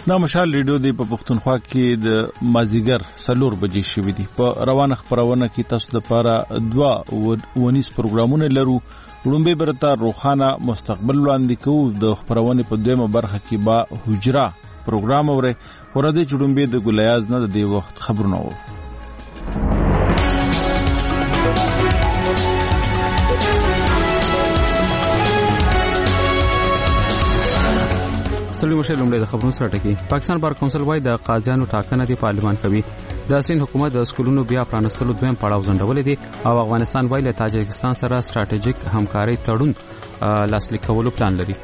دا مشال ریډیو دی په پښتونخوا کې د مازیګر 4 بجې شوې دي. په روانه خبرونه کې تاسو د پاره 2 ونیس پروګرامونه لرو. وړاندې برته روخانه مستقبل وړاندې کوو. د خبرونه په دویمه برخه کې با حجره پروګرام اوره ورته چړمبه د ګلیاز نه د دې وخت خبرونه وو. سلام مشه لومړی د خبرونو سره ټکی. پاکستان بار کونسل وايي د قاضیانو ټاکنه د پارلمان کوي. د سین حکومت د سکولونو بیا پرانستلو دویم پړاو ځنډولې دي او افغانستان وايي له تاجکستان سره ستراتیژیک همکاري تړون لاسلیک کولو پلان لري.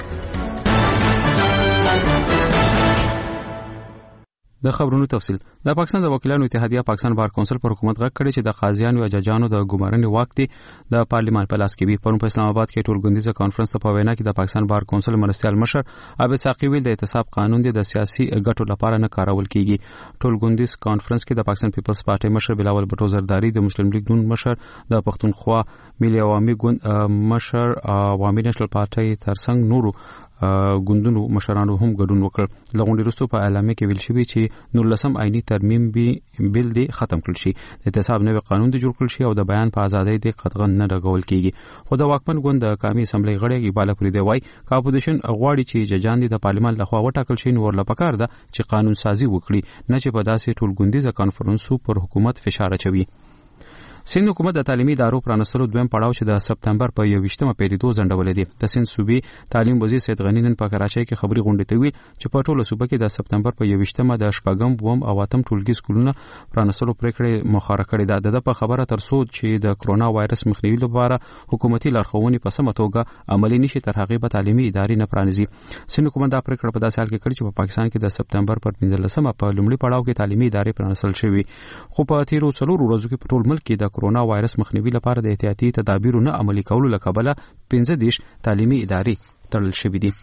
د خبرونو تفصیل. د پاکستان د وکیلانو اتحادیه پاکستان بار کونسل پر حکومت غږ کړی چې د قاضیانو او ججانو د ګمارنې واک دی د پارلمان په لاس کې وي. پرون په اسلام آباد کې ټولګوندیزه کانفرنس ته په وینا کې د پاکستان بار کونسل مرستیال مشر عابد ساقي ویل د احتساب قانون د سیاسي ګټو لپاره نه کارول کیږي. ټولګوندیز کانفرنس کې د پاکستان پیپلز پارټي مشر بلاول بټو زرداری، د مسلم لیگ نون مشر، د پښتونخوا ملي عوامي ګوند مشر، عوامي نېشنل پارټي ترڅنګ نورو ګوندونو مشرانو هم ګډون وکړ. لغونډې وروسته په اعلامیه کې ویل شوی چې 19 آئینی ترمیم بیل دی ختم کړل شي، د احتساب نوی قانون دی جوړ کړل شي او د بیان په ازادۍ دی قطغن نه لګول کیږي. خو د واکمن ګوند د قومي اسمبلی غړي اقبال پوری دی وايي چې اپوزیشن غواړي چې ججان د پارلمان لخوا وټاکل شي، نور لپاره ده چې قانون سازي وکړي، نه چې په داسې ټولګوندیزه کانفرنسو پر حکومت فشار اچوي. سند حکومت د تعلیمي ادارو پرانستلو دویم پړاو چې د سپتمبر په 21مه پیریدو ځنډولې دي. د سند صوبې تعلیم وزیر سید غنی نن په کراچۍ کې خبري غونډه ته ویل چې په ټوله صوبه کې د سپتمبر په 21مه د شپږم، وم او اتم ټولګي سکولونو پرانستلو پریکړه مخاطره کړې ده. د په خبره تر څو چې د کرونا وایرس مخنیوي لپاره حکومتي لارښوونې په سمه توګه عملي نشي تر هغه به تعلیمي ادارې نه پرانیزي. سند حکومت دا پریکړه په داسې حال کې کړې چې په پاکستان کې د سپتمبر پر 15مه په لومړي پړاو کې تعلیمي ادارې پرانستل شوې، خو په تیرو 4 ورځو کې په ټول ملک کې د کرونا وایرس مخنیوي لپاره د احتیاطي تدابیرو نه عملي کولو لکبله 15 تعلیمي ادارې تړل شوې دي.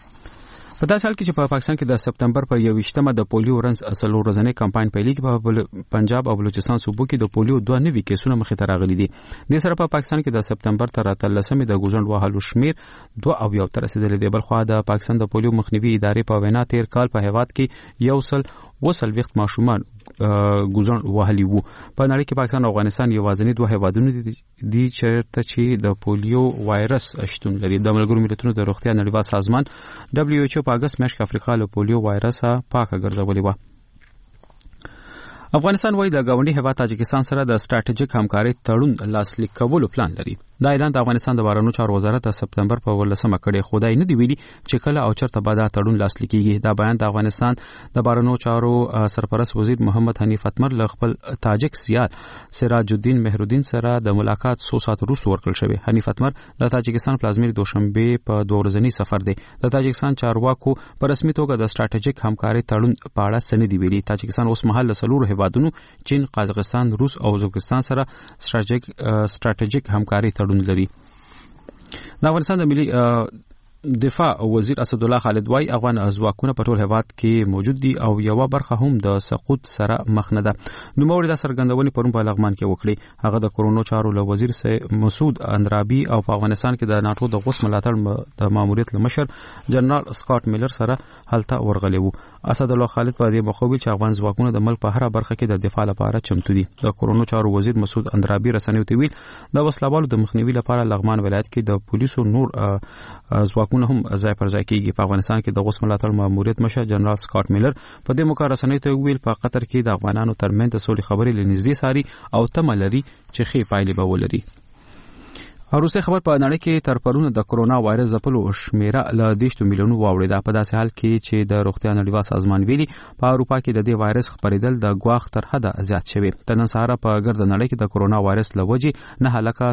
په داسې حال کې چې په پاکستان کې د سپتمبر پر 21مه د پولیو رنځ اصلو ورځنی کمپاین پیلېږي. په پنجاب او بلوچستان صوبو کې د پولیو 2 نوي کیسونه مخې ته راغلي دي. د سره په پاکستان کې د سپتمبر تر 13مې د ګوزند وهلو شمیر 2 تر رسیدلې دی. بل خو د پاکستان د پولیو مخنیوي ادارې په وینا تیر کال په هیواد کې 100 ماشومان ګوزند وهلي وو. په نړۍ کې پاکستان او افغانستان یوازینی 2 هیوادونه دي چې د پولیو وایرس شتون لري. د ملګرو ملتونو د روغتیا نړیوال سازمان WHO په اگست میاشت کې افریقا له پولیو وایرسه پاکه ګرځولې و. افغانستان وايي د ګاونډي هیواد تاجکستان سره د ستراتیژیک همکاري تړون لاسلیک کولو پلان لري. دا اعلان د افغانستان د بهرنیو چارو وزارت د سپتمبر په 18مه کړی، خو دا نه دی ویلي چې کله او چرته به دا تړون لاسلیک کیږي. دا بیان د افغانستان د بهرنیو چارو سرپرست وزیر محمد حنیف اتمر له خپل تاجک سیال سراج الدین مهرالدین سره د ملاقات 100 ساعت وروسته ورکړل شوی. حنیف اتمر د تاجکستان پلازمینې دوشنبه په 2 ورځنی سفر دی. د تاجکستان چارواکو په رسمي توګه د ستراتیژیک همکاري تړون په اړه څه نه دی ویلي. تاجکستان اوس مهال له 4 هیوادونو چین، قزاقستان، روس او ازبکستان سره ستراتیژیک همکاري تړون لري. د افغانستان د ملي دفاع وزیر اسد الله خالد وايي افغان ځواکونه په ټول هیواد کې موجود دي او یو برخه هم د سقوط سره مخ نه ده. نو موري د سرګندونې پرون په لغمان کې وکړي. هغه د کرونا چارو له وزیر سه مسعود اندرابي او په افغانستان کې د ناتو د غوس ملاتړ د ماموریت لمشر جنرال سکاٹ میلر سره هلته ورغلی وو. اسد الله خالد په دې مخوبل چې افغان ځواکونه د ملک په هر برخه کې د دفاع لپاره چمتو دي. د کرونا چارو وزیر مسعود اندرابي رسنیو ته ویل د وسلوالو د مخنیوي لپاره لغمان ولایت کې د پولیسو نور ځواکونه هم ځای پر ځای کیږي. په افغانستان کې د غوس ملاتړ ماموریت مشر جنرال سکاٹ میلر په دې موقع رسنیو ته ویل په قطر کې د افغانانو ترمنځ د سولې خبرې لنږدې ساري او تمه لري چې ښې پایلې به ولري. روسي خبر په نړۍ کې تر پرونه د کرونا وایرس ځپلو شمیره له 10 میلیونو واوړېده. په داسې حال کې چې د روغتیا نړیوال سازمان ویلي په اروپا کې د دې وایرس خپرېدل د ګواښ تر حده زیات شوی. د نن سهار په ګرد نړۍ کې د کرونا وایرس لوجې نه هلاکه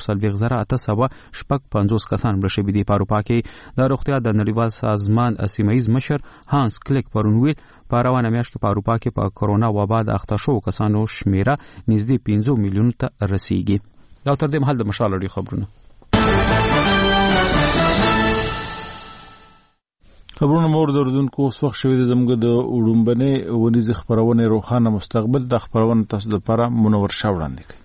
4,850 کسان مړه شوي دي. په اروپا کې د روغتیا د نړیوال سازمان سیمایي مشر هانس کلیک پرونویل په روانه میاشت کې په اروپا کې په کرونا وبا د اخته شوو کسانو شمیره نږدې 15 میلیونو ته رسیږي. دا تر دې مهال د مشال اړیو خبرونه مور دردونکو اوس وخت شوی زموږ د وړومبنې ونیز خبرونه روخانه مستقبل د خبرونه تاسو لپاره منور شاو وړاندې کوي.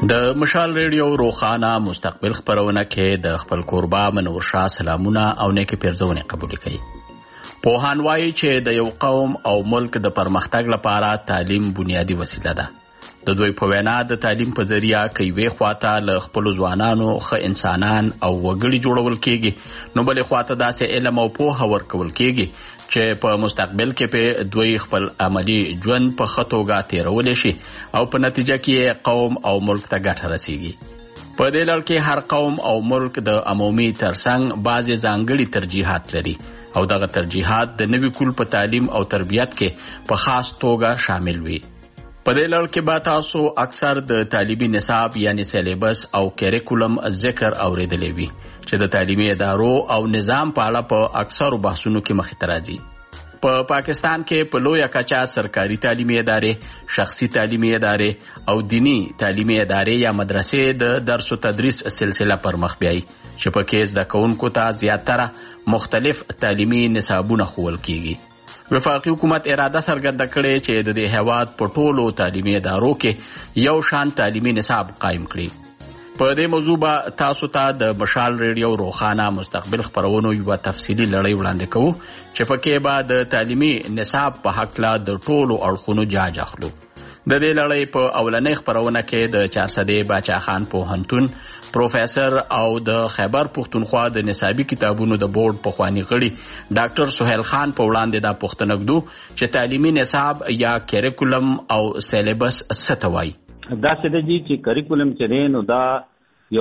د مشال ریډیو روخانه مستقبل خبرونه کې د خپل کوربا منور شاه سلامونه او نیکه پیرزونه قبول کړي. پوهان وایي چې د یو قوم او ملک د پرمختګ لپاره تعلیم بنیادی وسیله ده. د دوی په وینا د تعلیم په ذریعہ کوي خواته له خپل ځوانانو ښه انسانان او وګړي جوړول کېږي، نو بلې خواته داسې علم او پوهه ورکول کېږي چې په مستقبل کې په دوی خپل عملی ژوند په ښه توګه تیرولی شي او په نتیجه کې قوم او ملک ته ګټه رسیږي. په دې لړ کې هر قوم او ملک د عمومي ترڅنګ بعضې ځانګړي ترجیحات لري او دغه ترجیحات د نوي کول په تعلیم او تربیت کې په خاص توګه شامل وي. په دې لړ کې به تاسو اکثر د تعلیمي نصاب یعنی سیلیبس او کریکولم ذکر اوریدلی وي چې د تعلیمي ادارو او نظام په اړه په اکثرو بحثونو کې مخې ته راځي. په پاکستان کې په لویه کچه سرکاري تعلیمي ادارې، شخصي تعلیمي ادارې او دینی تعلیمي ادارې یا مدرسې د درس او تدریس سلسله پر مخ بیایي چې په کې زده کوونکو ته زیاتره مختلف تعلیمي نصابونه ښوول کیږي. وفاقي حکومت اراده څرګنده کړې چې د دې هیواد په ټولو تعلیمي ادارو کې یو شان تعلیمي نصاب قایم کړي. په دې موضوع به تاسو ته د مشال ریډیو روخانه مستقبل خبرونو یوه تفصیلي لړۍ وړاندې کوو چې پکې به د تعلیمي نصاب په هکله د ټولو اړخونو جاج اخلو. د دې لړۍ په اولنۍ خبرونه کې د چارسدې باچا خان پوهنتون پروفیسر او د خیبر پښتونخوا د نصابي کتابونو د بورډ پخوانی غړي ډاکټر سهیل خان په وړاندې دا پوښتنه ږدو چې تعلیمي نصاب یا کریکولم او سیلیبس څه ته وایي. دا څه دی چې کریکولم چې دی نو دا یو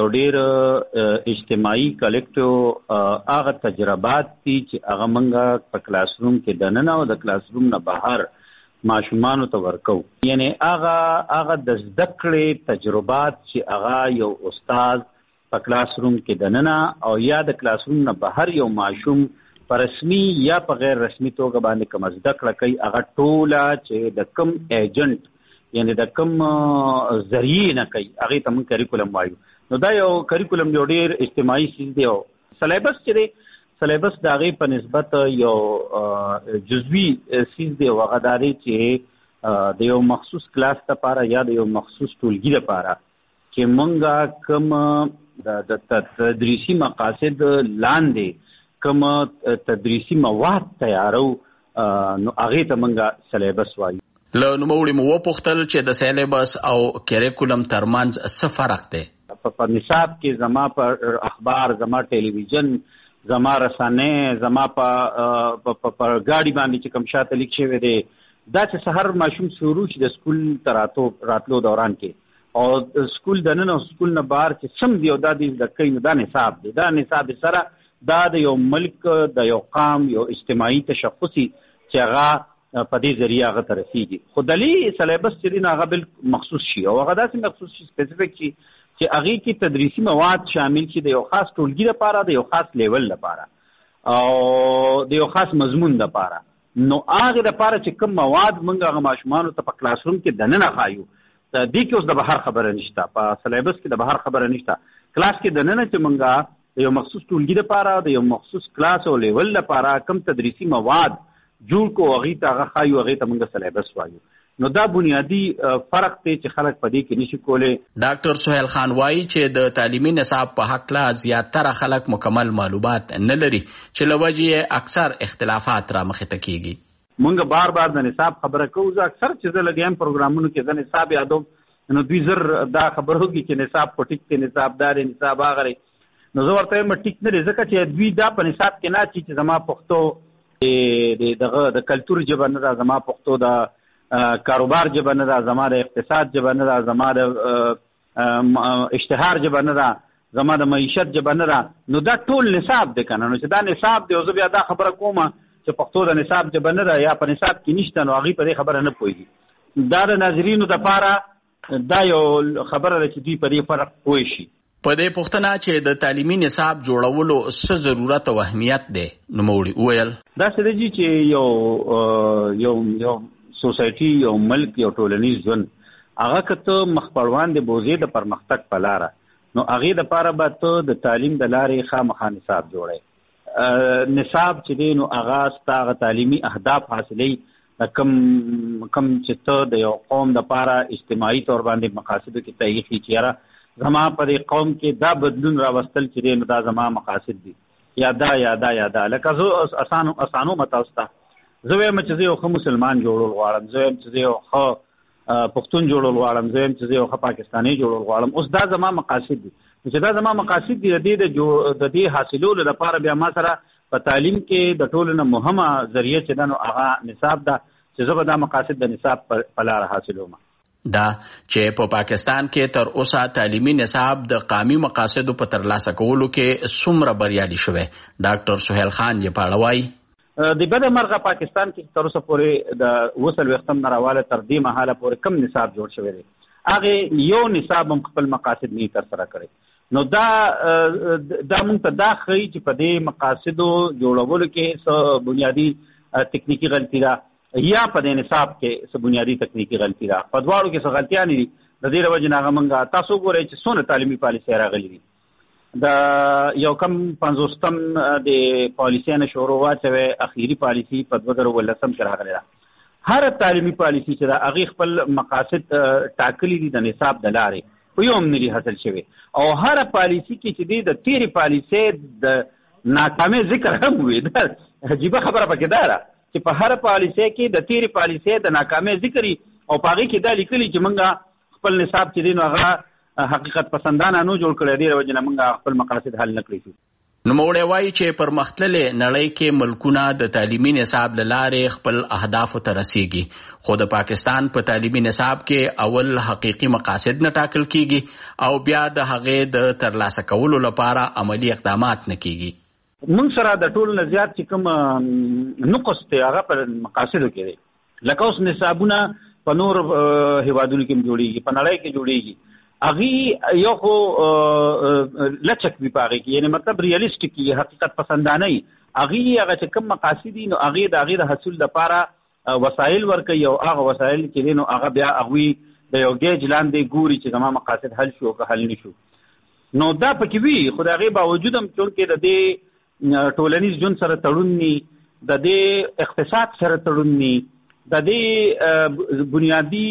ډېر اجتماعي کلیکټیو هغه تجربات دي چې هغه موږ په کلاس روم کې دننه او د کلاس روم نه بهر ماشومانو ته ورکو. یعنی هغه د زده کړې تجربات چې هغه یو استاد په کلاس روم کې دننه او یا د کلاس روم نه بهر یو ماشوم په رسمي یا په غیر رسمي توګه باندې کوم زده کړه کوي، هغه ټوله چې د کوم ایجنټ یعنی د کوم ذریعې نه کوي هغې ته موږ کریکولم وایو. نو دا یو کریکولم یو ډېر اجتماعي چیز دی. او سلیبس چې دی، سلیبس د هغې په نسبت یو جزوي چیز دی او هغه دا دی چې د یو مخصوص کلاس لپاره یا د یو مخصوص ټولګي لپاره چې موږ کوم د تدریسي مقاصد لاندې کوم تدریسي مواد تیارو نو هغې ته موږ سلیبس وایو. له نوموړي مو وپوښتل چې د سیلیبس او کریکولم ترمنځ څه فرق دی. په نصاب کې زما په اخبار، زما ټلویزیون، زما رسنۍ، زما په ګاډي باندې چې کوم شاته لیک شوی دی، دا چې سحر ماشوم شروع شي د سکول ته راتلو دوران کې او سکول دننه او سکول نه بهر چې سم دی او دا دی د کوي دا نصاب دی. دا نصاب سره دا د یو ملک د یو قام یو اجتماعي تشخصي چې هغه په دې ذریعه هغه ته رسیږي. خو دلی سلیبس چې دی نو هغه بل مخصوص شي او هغه داسې مخصوص شي سپیسیفیک شي چې هغې کې تدریسي مواد شامل شي د یو خاص ټولګي لپاره، د یو خاص لیول لپاره او د یو خاص مضمون لپاره. نو هغې لپاره چې کوم مواد موږ هغه ماشومانو ته په کلاس روم کې دننه ښایو، دې کې اوس د بهر خبره نشته، په سلیبس کې د بهر خبره نشته. کلاس کې دننه چې موږ د یو مخصوص ټولګي لپاره، د یو مخصوص کلاس او لیول لپاره کوم تدریسي مواد جوړ کو هغې ته هغه ښایو، هغې ته موږ سلیبس وایو. نو دا بنیادی فرق دی چې خلک په دې کې نشي کولی. ډاکټر سهیل خان وایي چې د تعلیمي نصاب په هکله زیاتره خلک مکمل معلومات نه لري چې له وجې یې اکثر اختلافات رامخې ته کېږي. موږ بار د نصاب خبره کوو. زه اکثر چې زه لګیم پروګرامونو کې زه نصاب یادوم نو دوی زر دا خبره وکړي چې نصاب په ټیک دی، نصاب دا دی، نصاب هغه دی. نو زه ورته وایم ټیک نه دی، ځکه چې دوی دا په نصاب کې نه اچي چې زما پښتو د کلتور ژبه نه ده، زما پښتو د کاروبار ژبه نه ده، زما د اقتصاد ژبه نه ده، زما د اشتهار ژبه نه ده، زما د معیشت ژبه نه ده. نو دا ټول نصاب دی که نه؟ نو چې دا نصاب دی او زه بیا دا خبره کوم چې پښتو د نصاب ژبه نه ده یا په نصاب کې نشته، نو هغوی په دې خبره نه پوهېږي. دا د ناظرینو دپاره دا یو خبره ده چې دوی په دې فرق پوه شي. په دې پوښتنه چې د تعلیمي نصاب جوړولو څه ضرورت او اهمیت دی، نوموړي وویل دا څه دی چې یو سوسایټي، یو ملک، یو ټولنیز ژوند هغه که ته مخپړوان د بوزې د پرمختګ په لاره، نو هغې دپاره به ته د تعلیم د لارې خامخا نصاب جوړی. نصاب چې دی نو هغه ستا هغه تعلیمي اهداف حاصلوي کم چې ته د یو قوم د پاره اجتماعي تور باندې مقاصدو کې تایید کی چیرې زما په دې قوم کې دا بدلون راوستل چې نو دا زما مقاصد دي یا دا لکه زه اسانو متاستا زه وایم چې یو مسلمان جوړول غواړم، زه وایم چې یو پښتون جوړول غواړم، زه وایم چې یو پاکستاني جوړول غواړم. اوس دا زما مقاصد دي چې دا زما مقاصد دي د دې حاصلولو لپاره بیا ما سره په تعلیم کې د ټولو نه مهمه ذریعہ چې دا نو هغه نصاب ده چې زه به دا مقاصد د نصاب په لار حاصلوم. دا چې په پاکستان کې تر اوسه تعلیمي نصاب د قومي مقاصدو په ترلاسه کولو کې څومره بریالي شوی، ډاکټر سهیل خان یې په اړه وایي. د بده مرغه پاکستان کې تر اوسه پورې د وصل وختم نه راواله تر دې مهاله پورې کم نصاب جوړ شوی دی، هغه یو نصاب هم خپل مقاصد نه تر سره کړی. نو دا مونږ ته دا ښیي چې په دې مقاصدو جوړولو کې څه بنیادی تکنیکی غلطي ده یا په دې نصاب کې څه بنیادی تکنیکی غلطي ده. په دواړو کې څه غلطیاں دي. د دې وجه نه هغه تاسو ګورئ چې څونه تعلیمي پالیسي راغلي دي. د یو کم 50م د پالیسي نه شروع واچوي، اخیری پالیسي په 2019 کې راغله. هر تعلیمي پالیسي چې دا هغه خپل مقاصد ټاکلي دي د نصاب د لارې په یو منلي حاصل شوی، او هر پالیسي کې چې د تیری پالیسي د ناکامي ذکر هم وي. دا عجیبه خبره پکې ده چې په هر پالیسي کې د تیری پالیسي د ناکامي ذکر او پاغي کې دا لیکلي چې موږ خپل نصاب چې دین هغه حقیقت پسندانه نو جوړ کړی دی، وجه نه موږ خپل مقاصد حل نکړی شو. نو موږ وایي چې پر مختلفه نړۍ کې ملکونه د تعلیمي نصاب لاره خپل اهداف ته رسیږي، خو د پاکستان په تعلیمي نصاب کې اول حقيقي مقاصد نه ټاکل کیږي او بیا د هغه د ترلاسه کولو لپاره عملی اقدامات نه کیږي. موږ سره د ټولو نه زیات چې کوم نقص ته هغه پر مقاصدو کې دی، لکه اوس نصابونه په نور هیوادونو کې جوړیږي، په نړۍ کې جوړیږي، اغي یو خو لچک به پاره کې، یعنی مطلب ریالیسټیک حقیقت پسندانه اغي هغه چې کوم مقاصد دي نو اغي د اغي د حصول لپاره وسایل ورکوي، او هغه وسایل چې نو هغه بیا اغوي د یو گیج لاندې ګوري چې زموږ مقاصد حل شو که حل نشو. نو دا پکې وی خدای باوجود هم چونکې د دې ټولنیز ژوند سره تړون ني، د دې اقتصاد سره تړون ني، د دې بنیادی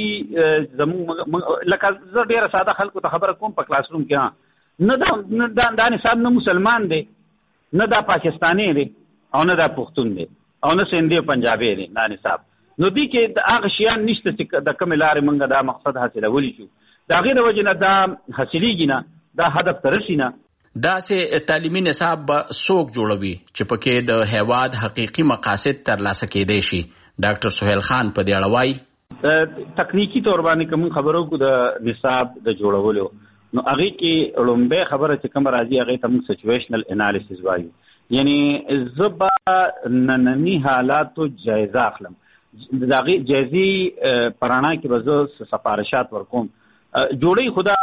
زموږ لکه زه ډیره ساده خلکو ته خبره کوم په کلاس روم کې نه دا نصاب نه مسلمان دی، نه دا پاکستانی دی، او نه دا پښتون دی، او نه سندي پنجابي دی. دا نصاب نو دی کې هغه شیان نشته چې د کوم لارې موږ دا مقصد حاصلولی شو، دا غیر وجه نه دا حاصلېږي نه، دا هدف ته رسي نه. دا سه تعلیمي نصاب به څوک جوړوي چې پکې د هیواد حقيقي مقاصد ترلاسه کېدای شي. ډاکټر سهیل خان په دې اړه وایي تکنیکی تور باندې کوم خبرو کو د نصاب د جوړولو نو هغه کې لومبه خبره چې کوم راځي هغه ته موږ سچويشنل انالیسس وایو، یعنی زبا نننی حالاتو جایزه اخلم، دغه جایزي پرانا کې وزو سفارشات ورکوم جوړي خدا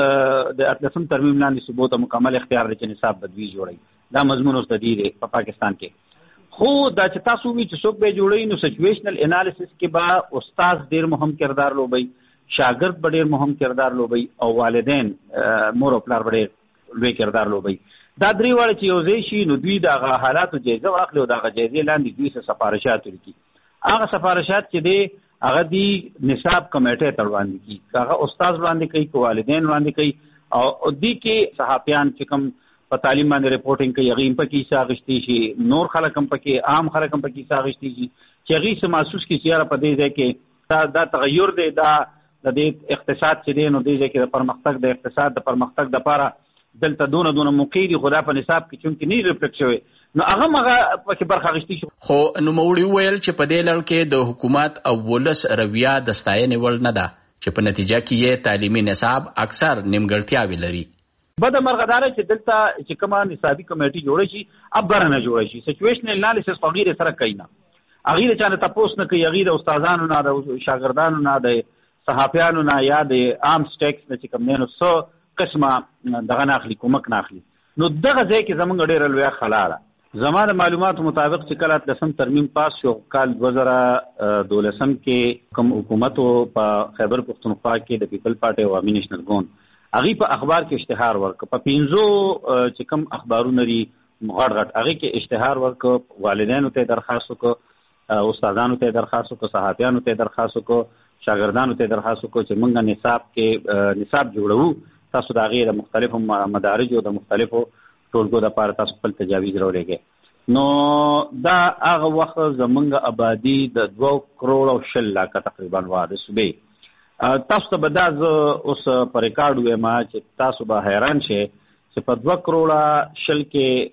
د 18 ترمیم لاندې ثبوت مکمل اختیار لري نصاب بدوی جوړي. دا مضمون اوس د دې په پاکستان کې خو دا چې تاسو وی چې څوک به جوړي نو سچويشنل انالیسس کې با استاد ډیر مهم کردار لوبي، شاګرد به ډیر مهم کردار لوبي، او والدین مور او پلار به ډیر لوی کردار لوبي. دا درې وړ چې یو ځای شي نو دوی د حالاتو جایزه واخلي او د جایزې لاندې دوی څه سفارشات ورکړي. هغه سفارشات چې دی هغه دی نصاب کمیټه ته وړاندې کی، هغه استاد وړاندې کوي، والدین وړاندې کوي، او دی کې صحافیان چې کوم په تعلیم باندې رپورټینګ کوي هغه په کې ساغشتي شي، نور خلک هم پکې عام خلک هم پکې ساغشتي شي چې هغه سم محسوس کی چې په دې ځای کې دا تغیر دی، دا د دې اقتصاد چې دی نو دې ځای کې د پرمختګ د اقتصاد د پرمختګ لپاره دلته دونه موقعي خدا په نصاب کې چونکې نه ریفلیکټ شوی نو هغه پکې برخه غشتي شو. خو نو موړي ویل چې په دې لړ کې د حکومت او ولس رویه د ستاینې وړ نه ده چې په نتیجه کې یې تعلیمي نصاب اکثر نیمګړتیاوې لري. بده مرغدار چې دلته چې کومه نصابي کمیټي جوړه شي ابر نه جوړه شي، سچويشنل انالیسس غیر سره کوي نه، غیر چانه تاسو نه کوي، غیر استادانو نه د شاګردانو نه د صحافیانو نه یا د عام سټیکس نه چې کوم نه سو قسمه دغه ناخلي کومک ناخلي. نو دغه ځای کې زمونږ ډېر لوی خلاله زموږ معلوماتو مطابق چې کله 10 ترمیم پاس شو کال 2012 کې کوم حکومت په خیبر پختونخوا کې د پیپل پارټي او عوامي نېشنل ګوند هغه په اخبار کې اشتهار ورک، په 15 چې کوم اخبارونه لري غټ هغه کې اشتهار ورک، والدینو ته درخواست وکړ استادانو ته درخواست وکړو، صحافیانو ته درخواست وکړو، شاګردانو ته درخواست وکړو چې موږ نصاب جوړو، تاسو د هغې د مختلفو مدارجو د مختلفو ټولګو دپاره تاسو خپل تجاویز راولېږئ. نو دا هغه وخت زمونږ آبادي د 2 کروڑ او 20 لاکه تقریبا وه د صوبې. تاسو ته به دا زه اوس په ریکارډ ویم چې تاسو به حیران شئ چې په 2 کروڑ 20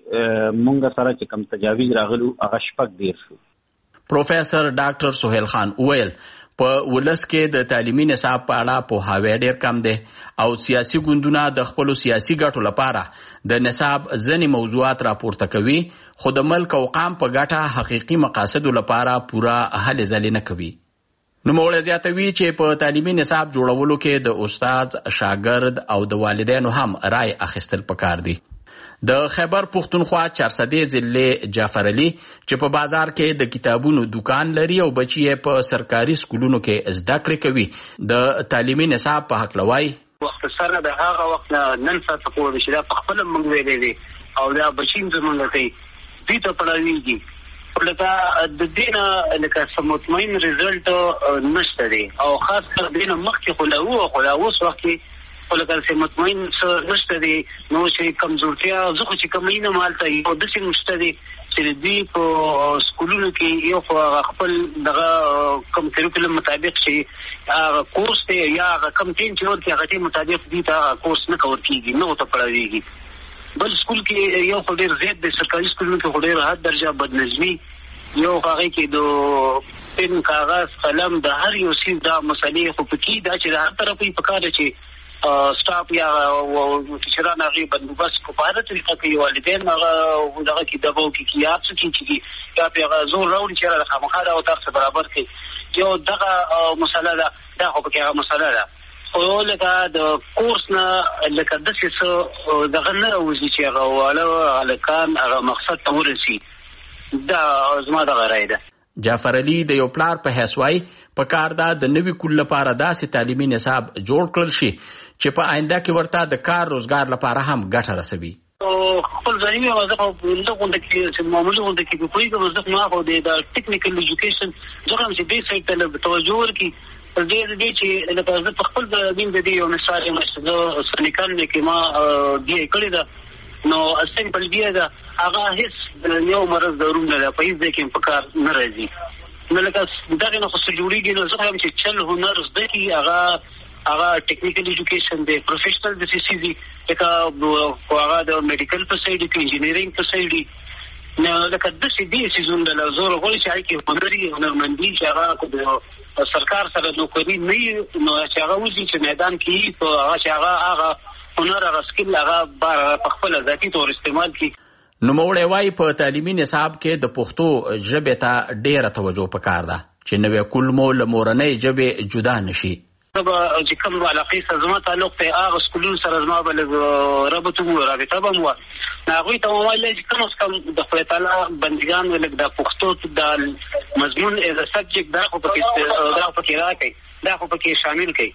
کې مونږ سره چې کوم تجاویز راغلو هغه 14 شو. پروفیسر ډاکټر سهیل خان وویل په ولس کې د تعلیمي نصاب په اړه پوهاوی ډېر کم دی او سیاسي ګوندونه د خپلو سیاسي ګټو لپاره د نصاب ځینې موضوعات راپورته کوي، خو د ملک او قام په ګټه حقیقي مقاصدو لپاره پوره هلې ځلې نه کوي. نوموړی زیاتوي چې په تعلیمي نصاب جوړولو کې د استاد، شاګرد او د والدینو هم رای اخیستل پکار دي. د خیبر پښتونخوا 400 ضلع جعفر علي چې په بازار کې د کتابونو دکان لري او بچي په سرکاري سکولونو کې زده کړې کوي، د تعلیمي نصاب په هکله وایي مختصره د هغه وخت نن ساعت پورې چې دا په خپل موږ ویلې دي او دا بچین زمونږ کوي دې ته پړاویږي لکه د دینه لکه سم مطمئن رزلټ نشته دی او خاص کر دینه مخکې خو لا اوس وخت کې ولکه چې مطمئن نشته دی نو چې کمزورتیا زه خو چې کمینه مالته یو داسې نشته دی چې دوی په سکولونو کې یو خو خپل دغه کم کریکولم مطابق چې هغه کورس دی یا هغه کم ټین چې ورکړي هغه مطابق دوی ته کورس نه کور کېږي، نه ورته پړاویږي. بل سکول کې یو خو ډېر زیات دی، سرکاري سکولونو کې خو ډېر حد درجه بدنظمي، یو هغې کې د پن کاغذ قلم د هر یو څیز دا مسلې خو پکې دا چې د هر طرف یې پکار دی چې سټاپ یا ټیچران هغې بندوبست په هره طریقه کوي، والدین هغه دغه کې دباو کې یا څه کې یا پې هغه زور راوړي چې هغه د خامخا دا ورته سره برابر کړي. یو دغه مسله ده، دا خو پکې هغه مسله ده. خو لکه د کورس نه لکه داسې څه دغه نه راوځي چې هغه واړه هلکان هغه مقصد ته ورسي. دا زما دغه رای ده. جعفر علي د یو پلار په حیث وایي پکار ده د نوي کول لپاره داسې تعلیمي نصاب جوړ کړل شي چې په آینده کې ورته د کار روزګار لپاره هم ګټه رسوي. خپل ځاني وظیفه په غونډه کې چې معمولی غونډه کې په کومه وظیفه نه خو د ټیکنیکل ایجوکیشن ځکه چې دې سایت ته توجه ورکړي دې چې لکه زه په خپل دین د دې یو مثال یم چې سنیکان مې کې ما دی کړی ده نو سمپل دی دا هغه هیڅ یو مرز ضروري نه په هیڅ کې په کار نه راځي. نو لکه دغه نه خو جوړیږي نو زه هم چې چل هنر زده کی هغه ټیکنیکل ایجوکیشن دی، پروفیشنل د سیسي لکه هغه د میډیکل په سایډ کې انجینیرینګ په سایډ نو لکه داسې دي سیزون د زور غوړي چې هغه هنرمندي چې هغه سرکار سره نوکري نه نو چې هغه وځي چې میدان کې په هغه چې هغه هنر هغه سکل هغه بار په خپل ذاتي تور استعمال کی. نوموړی وایي په تعلیمي نصاب کې د پښتو ژبې ته ډېره توجه پکار ده چې نوی کلمو له مورنۍ ژبې جدا نشي. چې کوم علاقې سره زما تعلق دی هغه سکولونو سره زما به لږ رابطه به م وه هغوی ته وویل چې کم از کم د خدای تعالی بندګان لږ د پښتو د مضمون ایز ا سبجیکټ دا خو پکې راکړئ، دا خو پکې شامل کړئ.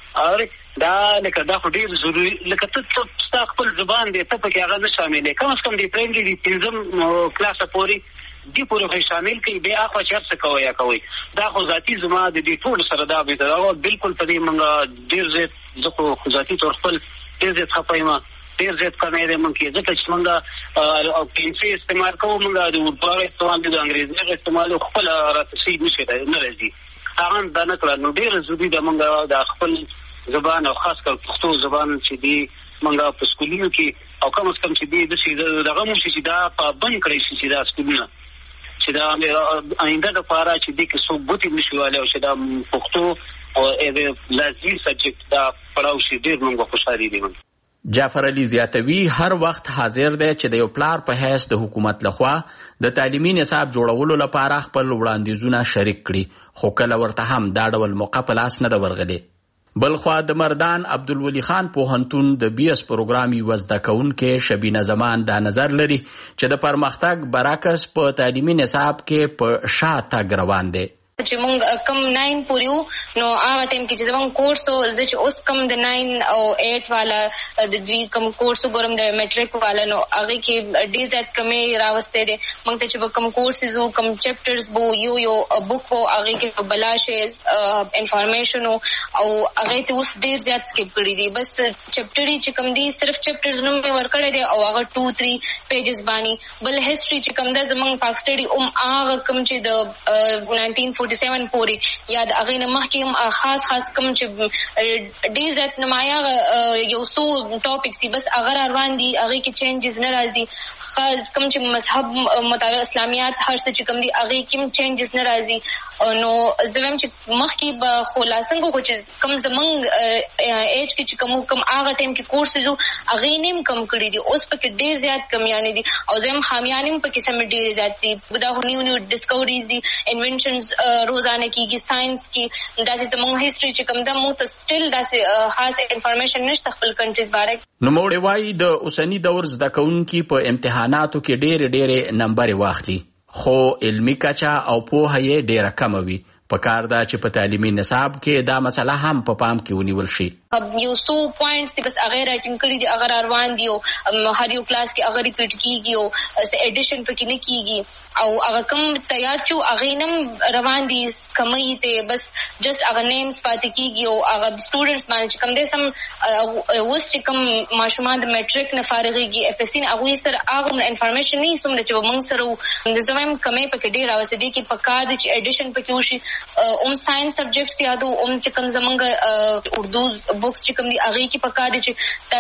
دا لکه دا خو ډېر ضروري لکه ته ستا خپل زبان دی ته پکې هغه نه شاملې کم از کم د پرایمري د 5م کلاسه پورې دې پورې خو شامل کړي بیا هغه چې هر څه کوئ یا کوئ. دا خو ذاتي زما د دې ټولو سره دا بالکل په دې موږ ډېر زیات زه خو ذاتي طور خپل ډېر زیات خفه یم، ډېر زیات کمی دی موږ کې ځکه چې موږ پنسې استعمال کوو، موږ د اردو هغه استعمال د انګریزي هغه استعمال خپل راته صحیح نه راځي هغه دا نه کړه. نو ډېر ضروري ده موږ د خپل زبان او خاص کر پښتو زبان چې دی موږ په سکولونو کې او کم از کم چې دی دغه مو چې دا پابند کړی شي چې دا سکولونه چې دا آینده لپاره چې دی کې څوک ګوتې نشي وهلی او چې دا پښتو او لازمي سبجیکټ دا پړاو شي ډېر موږ خوشحالي دي. جعفر علي زیاتوي هر وخت حاضر دی چې د یو پلار په حیث د حکومت لخوا د تعلیمي نصاب جوړولو لپاره خپل وړاندیزونه شریک کړي، خو کله ورته هم دا ډول موقع په لاس نه ده ورغلې. بلخوا د مردان عبدالولي خان پوهنتون د BS پروګرام یوه زده کوونکې شبینه زمان دا نظر لري چې د پرمختګ برعکس په تعلیمي نصاب کې په شا تګ روان دی. چې مونږ کم 9 پوریو نو هغه ټیم کې چې زمونږ کورس او زه چې اوس کم د 9 او 8 والا د دوی کم کورس ګورم د میټریک والا نو هغه کې ډیر زیات کمې راوستي دي مونږ ته چې کم کورسز او کم چپټرز بو یو بوک او هغه کې بلاشه انفارمیشن او هغه ته اوس ډیر زیات سکیپ کړی دي بس چپټر چې کم دي صرف چپټرز نوم ورکړی دي او هغه 2-3 پیجز باندې بل هیستوري چې کم ده زمونږ پاک سټډي هغه کم چې د 1947 پورې یا د هغې نه مخکې خاص کم چې ډېر زیات نمایه یو څو ټاپکس دي بس هغه روان دي هغې کې چینجز نه راځي کم چې مذهب مطابق اسلامیات هر څه چې کم دي هغې کې هم چینجز نه راځي نو زه وایم چې مخکې به خو لا څنګه خو چې کم زمونږ ایج کې چې کم هغه ټایم کې کورسز وو هغې نه هم کم کړي دي اوس پکې ډېر زیات کمیانې دي او زه هم خامیانې هم پکې سمې ډېرې زیات دي دا خو نیو ډسکوریز دي انوینشنز روزانه کېږي ساینس کې داسې زمونږ هسټري چې کم ده موږ ته سټل داسې خاص انفارمیشن نشته خپل کنټریز باره. نوموړی وایي د اوسني دور زده کوونکي په امتحاناتو کې ډېرې نمبرې واخلي خو علمي کچه او پوهه یې ډېره کمه وي. پکار دا چې په تعلیمي نصاب کې دا مسله هم په پام کې ونیول شي. یو څو پوینټس بس هغه راټینګ کړي دي هغه روان دي او هر یو کلاس کې هغه ریپیټ کیږي او ایډیشن پکې نه کیږي او هغه کوم تیار شو هغه نم روان دي کمې ته بس جست هغه نیمز پاتې کیږي او هغه سټوډنټس باندې کوم دې سم اوس چې کوم ماشومان د میټریک نه فارغيږي اف اس سي هغه سره هغه انفارمیشن نه سم چې موږ سره د زموږ کمې پکې ډیر اوسه دي کې پکار دي چې ایډیشن پکې وشي ساينس سبجیکټس یادو چې کوم زمونږ اردو بوکس چې کوم دي هغه کې پکار دي چې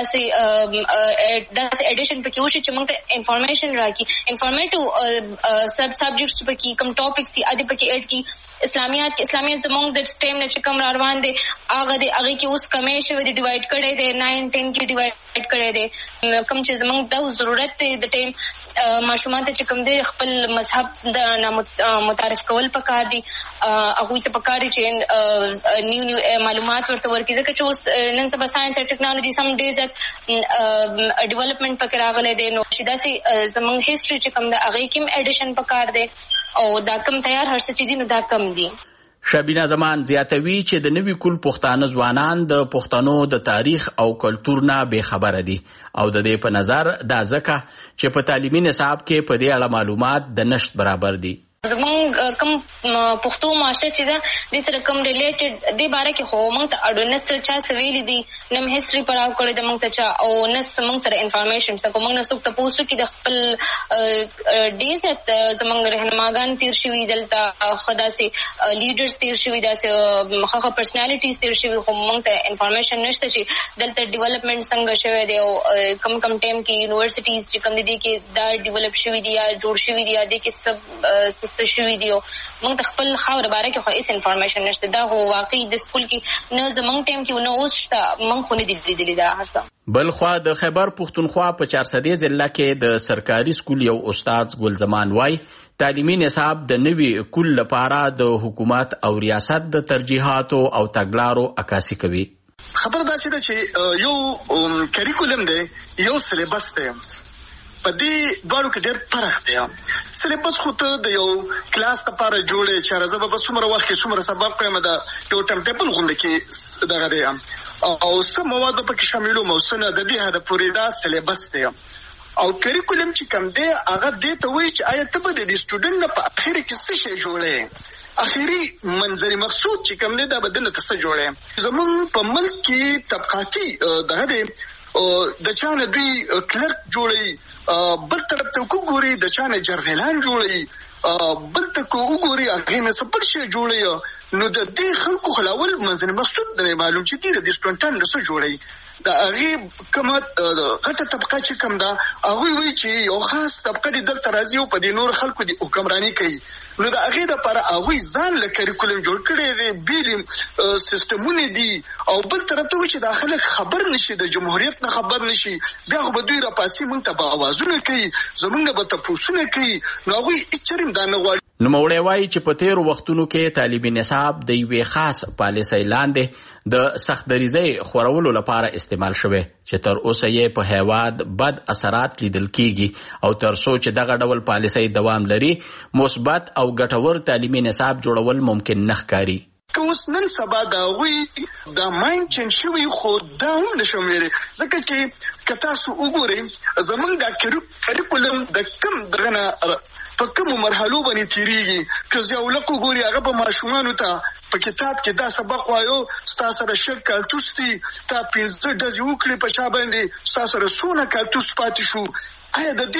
داسې ایډیشن پکې وشي چې موږ ته انفارمیشن راکړي انفارمیټیو سب سبجیکټس پکې کوم ټاپکس دي اده پکې اډ کی اسلامیات زمونږ د ټیم نه چې کوم روان دي هغه کې اوس کمې شوی دي ډیوایډ کړي دي 9-10 کې ډیوایډ کړي دي کوم چې زمونږ د ضرورت دی د ټیم ماشومان ته چې کوم دي خپل مذهب د متعارف کول پکار دي هغه ته پکار دي چې نیو معلومات ورته ورکړي ځکه چې اوس نن سبا ساينس او ټیکنالوژي سم ډېر زیات ډیولپمنٹ پکې راغلی دی نو چې داسې زمونږ هسټري چې کوم ده هغې کې هم ایډیشن پکار دی او دا کم تیار هر څه چې دي نو دا کم دي. شبینه زمان زیاتوي چې د نوي کول پښتانه ځوانان د پښتنو د تاریخ او کلتور نه بې خبره دي او د دې په نظر دا ځکه چې په تعلیمي نصاب کې په دې اړه معلومات د نشت برابر دي. زمونږ کوم پښتو معاشره چې ده دې سره کوم ریلیټډ دې باره کې خو موږ ته اډو نه څه چا څه ویلي دي نه م هسټري پړاو کړی ده موږ ته چا او نه موږ سره انفارمیشن شته خو موږ نه څوک تپوس وکړي د خپل ډېر زیات زمونږ رهنماګان تېر شوي دلته ښه داسې لیډرز تېر شوي داسې ښه پرسنالټیز تېر شوي خو موږ ته انفارمیشن نشته چې دلته ډیولپمنټ څنګه شوی دی او کم ټایم کې یونیورسټیز چې کوم دي کې دا ډیولپ شوي دي یا جوړ شوي دي یا دې کې سب شوي دي او موږ ته خپل خاوره باره کې خو هېڅ انفارمیشن نشته دا خو واقعي د سکول کې نه زموږ ټایم کې نه اوس شته موږ خو نه دي لیدلي دا هر څه. بل خوا د خیبر پښتونخوا په 400 ضلع کې د سرکاري سکول یو استاد ګل زمان وای تعلیمي نصاب د نوي کل لپاره د حکومت او ریاست د ترجیحاتو او تګلارو عکاسي کوي. خبر دا چې یو کریکولم دی یو سلیبس دی په دې دواړو کې ډېر فرق دی. سلیبس خو ته د یو کلاس لپاره جوړې چې راځه به څومره وخت کې څومره سبق کوم دا یو ټایم ټیبل غونډه کې دغه دی او څه مواد پکې شاملو موسنه د دې هدف پورې دا سلیبس دی او کریکولم چې کوم دی هغه دې ته وایي چې آیا ته به د سټوډنټ نه په اخر کې څه شی جوړې اخیری منظري مقصود چې کوم دی دا بدل ته څه جوړې زمون په ملک کې طبقاتي دغه دی د چانه دوی کلرک جوړي بل طرف ته وګوري د چانه جرغلان جوړي بل ته وګوري هغه نه څه بل شی جوړي نو د دې خلکو خلاول منځنی مقصود نه معلوم چې دې د سټوډنټان له څه جوړي د هغه کومه غټه طبقه چې کوم دا هغه وی چې یو خاص طبقه دي دلته راځي او په دې نور خلکو دي حکمرانی کوي نو د هغه لپاره هغه ځان له کریکولم جوړ کړي دي بیل سیستمونه دي او بل طرف ته چې داخله خبر نشي د جمهوریت نه خبر نشي بیا خو به دوی را پاسي مونږ ته به اوازونه کوي زمونږ به تاسو کوي نو هغه اچریم دا نه غواړي. نوموړی وایي چې په تیرو وختونو کې تعلیمي نصاب د یوې خاص پالیسۍ لاندې د سخت دریزۍ خورولو لپاره استعمال شوی چې تر اوسه یې په هیواد بد اثرات لیدل کیږي او تر څو چې دغه ډول پالیسۍ دوام لري مثبت او ګټور تعلیمي نصاب جوړول ممکن نه ښکاري. که اوس نن سبا د هغوی د مایند چینج شوی خو دا هم نشم ویلی ځکه چې که تاسو وګورئ زمونږ دا کریکولم د کم دغه نه په کومو مرحلو باندې تیریږي. که زیولق وګوري هغه به ماشومانو ته په کتاب کې دا سبق وایو ستا سره شل کالتوس دي تا 15 ډزې وکړې په چا باندې ستا سره څونه کالتوس پاتې شو. آیا د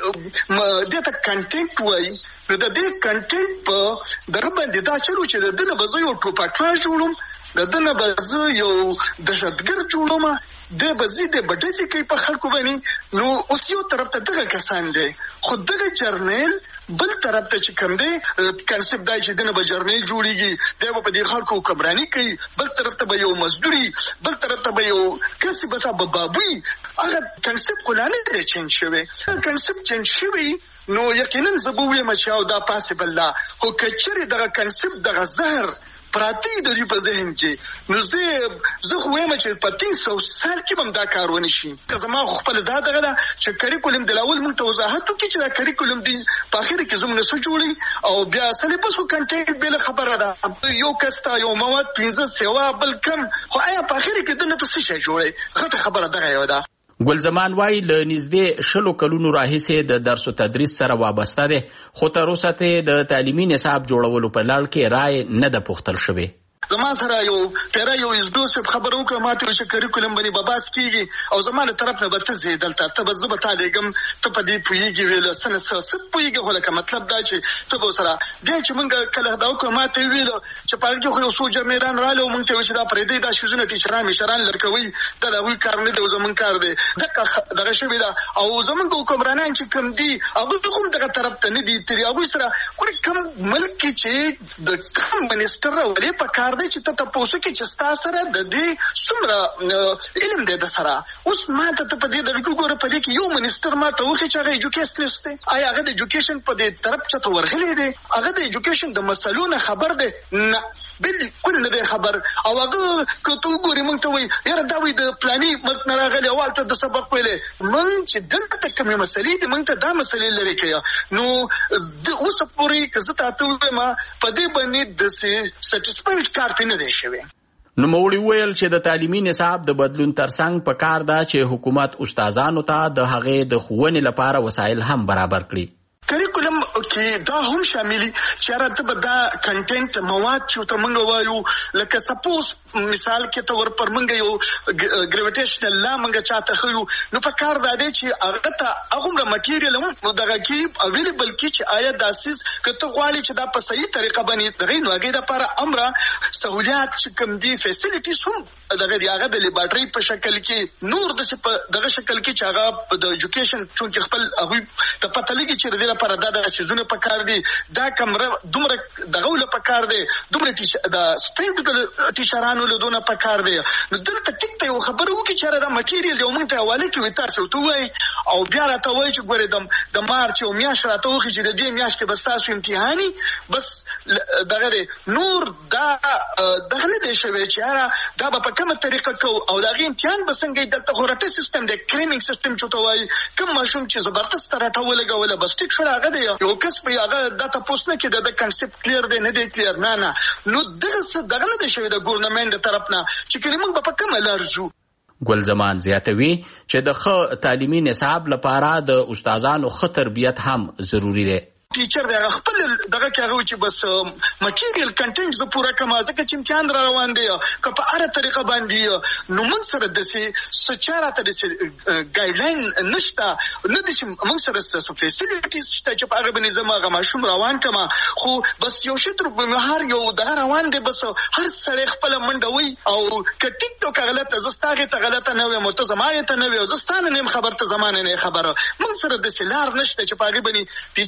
دې ته کنټینټ وایي؟ نو د دې کنټینټ په دغه باندې دا چلو چې د دنه به زه یو ټوپکړه جوړم د دنه به زه یو دهشتګرد جوړم د بزي د بډسي کوي په خلکو باندې. نو اوس یو طرف ته دغه کسان دي خو دغه جرنیل بل طرف ته چې کوم دی کنسپټ دی چې دنه به جرنیل جوړیږي دی به په دې خلکو کمرانی کوي بل طرف ته به یو مزدوري بل طرف ته به یو کسي بسا بابوي. هغه کنسپټ کولانه دی چینج شوی کنسپټ چینج شوی نو یقینا زه به وایم چې او دا پاسبل ده خو کچري دغه کنسپټ دغه زهر پراتی د دې په ذهن کې نو زه خو وایم چې په 300 سال کې هم دا کار ونه شي. که زما خپل دا دغه ده چې کریکولم د لاول موږ ته وضاحت وکړي چې دا کریکولم دی په اخر کې زموږ څه جوړي او بیا سلیبس او کنټینټ بل خبره ده یو کستا یو مواد 15 سیوا بل کم خو آیا په اخر کې دنه څه شي جوړي غته خبره دغه یو ده. ګلزمان وایي له نږدې 10 کلونو راهیسې د درس او تدریس سره وابسته دی خو تر اوسه د تعلیمي نصاب جوړولو په لړ کې رائے نه ده پوښتل شوې. زما سره یو پیرا یو ایزدوسف خبرو کوم ماته چې کریکولم باندې باباس کیږي او زما له طرف نه برته زیدلته ته به زبتا لګم ته په دې پویږي ویل سنه ست پویږي هله کوم مطلب دا چې ته به سره بیا چې مونږ کله دا کوم ماته ویل چې پاره خو یو سوجا میدان رااله مونږ ته چې دا پرې دی دا شوزونه ټیچران مشران لړکوي دا وی کار نه دی زمون کار دی دغه شوی دا او زمونږ حکمرانان چې کوم دی هغه کوم دغه طرف ته نه دی تری هغه سره کوم ملک چې د کوم منستر ولې په کار دی چې ته پوسو کې چې ستا سره د دې څومره علم دی د سره اوس ما ته په دې د وګوره په دې کې یو منستر ما ته وخی چې هغه ایجوکیشنست دی. آیا هغه د ایجوکیشن په دې طرف چې ته ورغلی دی هغه د ایجوکیشن د مسلو نه خبر دی؟ نه بالکل نه دی خبر. او هغه که ته وګورې موږ ته وایي یاره دا وایي د پلاني ملک نه راغلی او هلته د سبق ویلی موږ چې دلته کومې مسلې دي موږ ته دا مسلې لرې کوي. نو اوسه پورې که زه تاته ووایم په دې باندې داسې سټیسفاید کار پې نه دی شوی. نوموړي وویل چې د تعلیمي نصاب د بدلون ترڅنګ په کار ده چې حکومت استادانو ته د هغې د ښوونې لپاره وسایل هم برابر کړي. کریکولم کې دا هم شاملي چې راته به دا کنټینټ مواد چې ته مونږ وایو لکه سپوز مثال کې ته ور پر مونږ یو ګریویټیشنل لا مونږ چاته خو نو په کار دا دی چې هغه ته هغه مټیریال هم دغه کې اویلیبل کی چې آیا داسیس کته غواړي چې دا په صحیح طریقه باندې دغه نو هغه د لپاره امره سہولیات چې کوم دي فیسیلیټیز هم دغه دی هغه د لیبارټری په شکل کې نور دغه شکل کې چې هغه د ایجوکیشن چونکه خپل هغه ته پته لګي چې لپاره دا سيزونه پکار دي دا کمره دومره دغه له پکار دي دومره د سټینډ ټیچرانو له دونه پکار دي. نو دلته ټیک ته یو خبره وکړي چې دا مټیریال یو مونږ ته حواله کوي تاسو ته وای او بیا راته وای چې ګوره د مارچ او میاشت راته وخی چې د دې میاشت کې بس تاسو امتحاني بس دغه نور دا دغه نه دی شوی چې دا په کومه طریقه کو او دغه امتحان بسنګي دلته خورته سیستم د کرینینګ سیستم چوته وای کوم ماشوم چې زبردست راټول لګول بس ټیک شو هغه دی یو کس په هغه د تاسو نه کې د کنسپټ کلیر دی نه دی کلیر نه نو دغه نه دی شوی د ګورنمنت طرف نه چې کلمه په کومه لارځو. ګلزمان زیاتوي چې د ښه تعلیمي نصاب لپاره د استادانو ښه تربیت هم ضروری دی. ټیچر دا خپل دغه کاغو چې بس مټیریال کنټینټ ز پورا کما ځکه چې امتحان را روان دی که په اړه طریقه باندې نو موږ سره د سچاره ته د ګایډلاین نشته نه د موږ سره څه فیسیلیټیز شته چې په هغه باندې زموږه ماشوم روان کما خو بس یو شتر په مهار یو دغه روان دی بس هر سړی خپل منډوي او ک ټیک ټاک غلطه زستاغه ته غلطه نه وي متزمایه ته نه وي زستانه نیم خبر ته زمانه نه خبره موږ سره د سلار نشته چې په هغه باندې ټیچر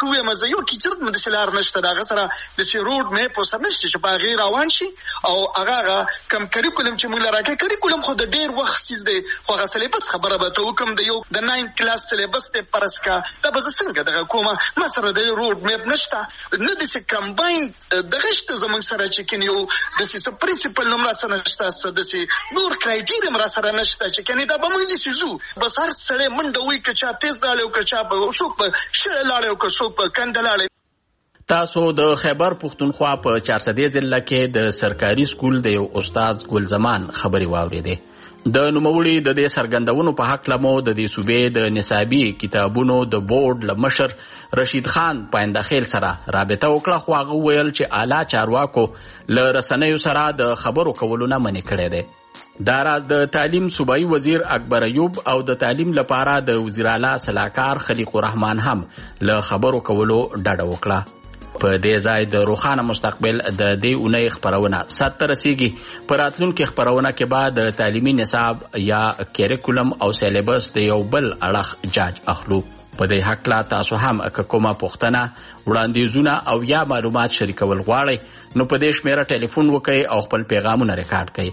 وایم زه یو کیچر مده سلار نشته دا سره د سی روډ میپ او سمشت چې په غیر روان شي او هغه کم کریکولم چې موږ راکې کریکولم خو د ډیر وخت سیز دی خو هغه سلیبس خبره به ته وکم د یو د 9 کلاس سلیبس ته پرسکا دا به څنګه دغه کومه ما سره د روډ میپ نشته نه د سی کمباین دغه شته زمونږ سره چې کینیو د سی پرنسپل نوم را سره نشته د سی نور کرایټیریم را سره نشته چې کني دا به موږ دي سيزو بس هر سړی منډه وي کچا تیز داله کچا په څوک په شړ لاله او څوک په کندلاله. تاسو د خیبر پختونخوا په 400 ضلع کې د سرکاري سکول د یو استاد ګل زمان خبري واوریده. د نوموړي د دې سرګندونو په حق لمو د دې صوبې د نصابي کتابونو د بورډ لمشر رشید خان پاینده خیل سره رابطه وکړه خو هغه ویل چې اعلی چارواکو له رسنیو سره د خبرو کولو نه منع کړی دی. دا راز د تعلیم صوبایي وزیر اکبر ایوب او د تعلیم لپاره د وزیر اعلی صلاحکار خلیق الرحمن هم له خبرو کولو ډډه وکړه. په دې ځای د روښانه مستقبل د دې اونۍ خبرونه سات رسیږي. په راتلونکي خبرونه کې بعد د تعلیمي نصاب یا کریکولم او سیلیبس د یو بل اړخ جاج اخلو. په دې حق لا تاسو هم کومه پوښتنه وړاندیزونه او یا معلومات شریکول غواړئ نو په دې شمیره ټلیفون وکړئ او خپل پیغامونه ریکارډ کړئ.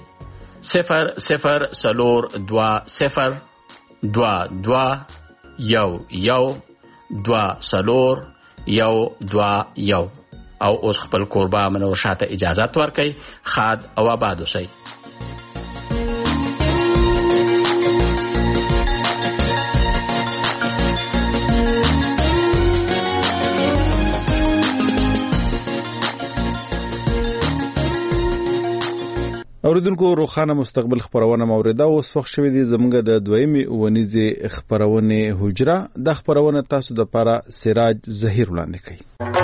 002201122 او اوس خپل کوربه منور شاته اجازه ورکړئ. خاد او آباد اوسئ. اوریدونکو روښانه مستقبل خبرونه موریده اوس وخت شوی دی زمونږ د دویمې ونیزې خبرونه حجره د خبرونه تاسو د لپاره سراج زهیر وړاندې کوي.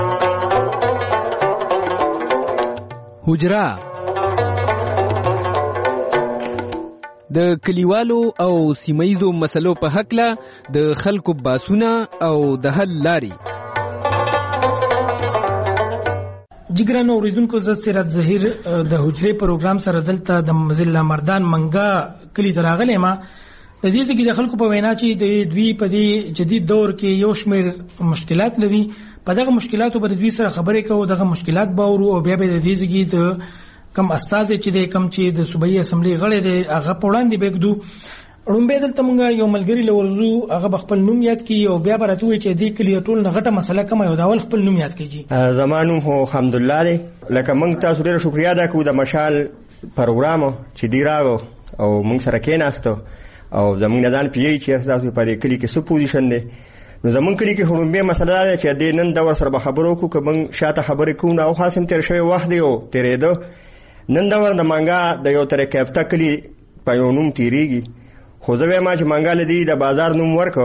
حجره د کلیوالو او سیمایزو مسلو په حق له د خلکو باسونه او د حل لاري. جګرانو اوریدونکو زه سراج زهیر د حجرې پروګرام سره دلته د مزله مردان منګا کلی دراغله ما د دې ځکه د خلکو په وینا چې د دوی په دې جدید دور کې یو شمېر مشکلات لري. په دغه مشکلاتو باندې دوی سره خبرې کوو دغه مشکلات باورو او بیا به د دې ځکه د کم استاد چې د کم چې د صوبایي اسمبلی غړي د هغه په وړاندې بګدو رومبه دلته مونږ یو ملګری لورزو هغه خپل نوم یاد کی او بیا براتو چې دې کلی ټول نغټه مسله کوم یو داول خپل نوم یاد کیږي. زمانو هو الحمدلله لکه مونږ تاسو ډیره شکریا ادا کوو د مشال پروګرام چې دی راغو او مونږ سره کېناستو او زمونږ نه ځان پیي چې تاسو په دې کلی کې څه پوزیشن دی. نو زمونږ کلی کې رومبه مسله ده چې د نن دا ور سره خبرو کو کوم شاته خبرې کوو او خاصم تر شوی وخت دی او تیرېدو نن دا ور د منګا د یو تر کېفتا کلی په یو نوم تیریږي. خو زه ما چې منګاله دی د بازار نوم ورکو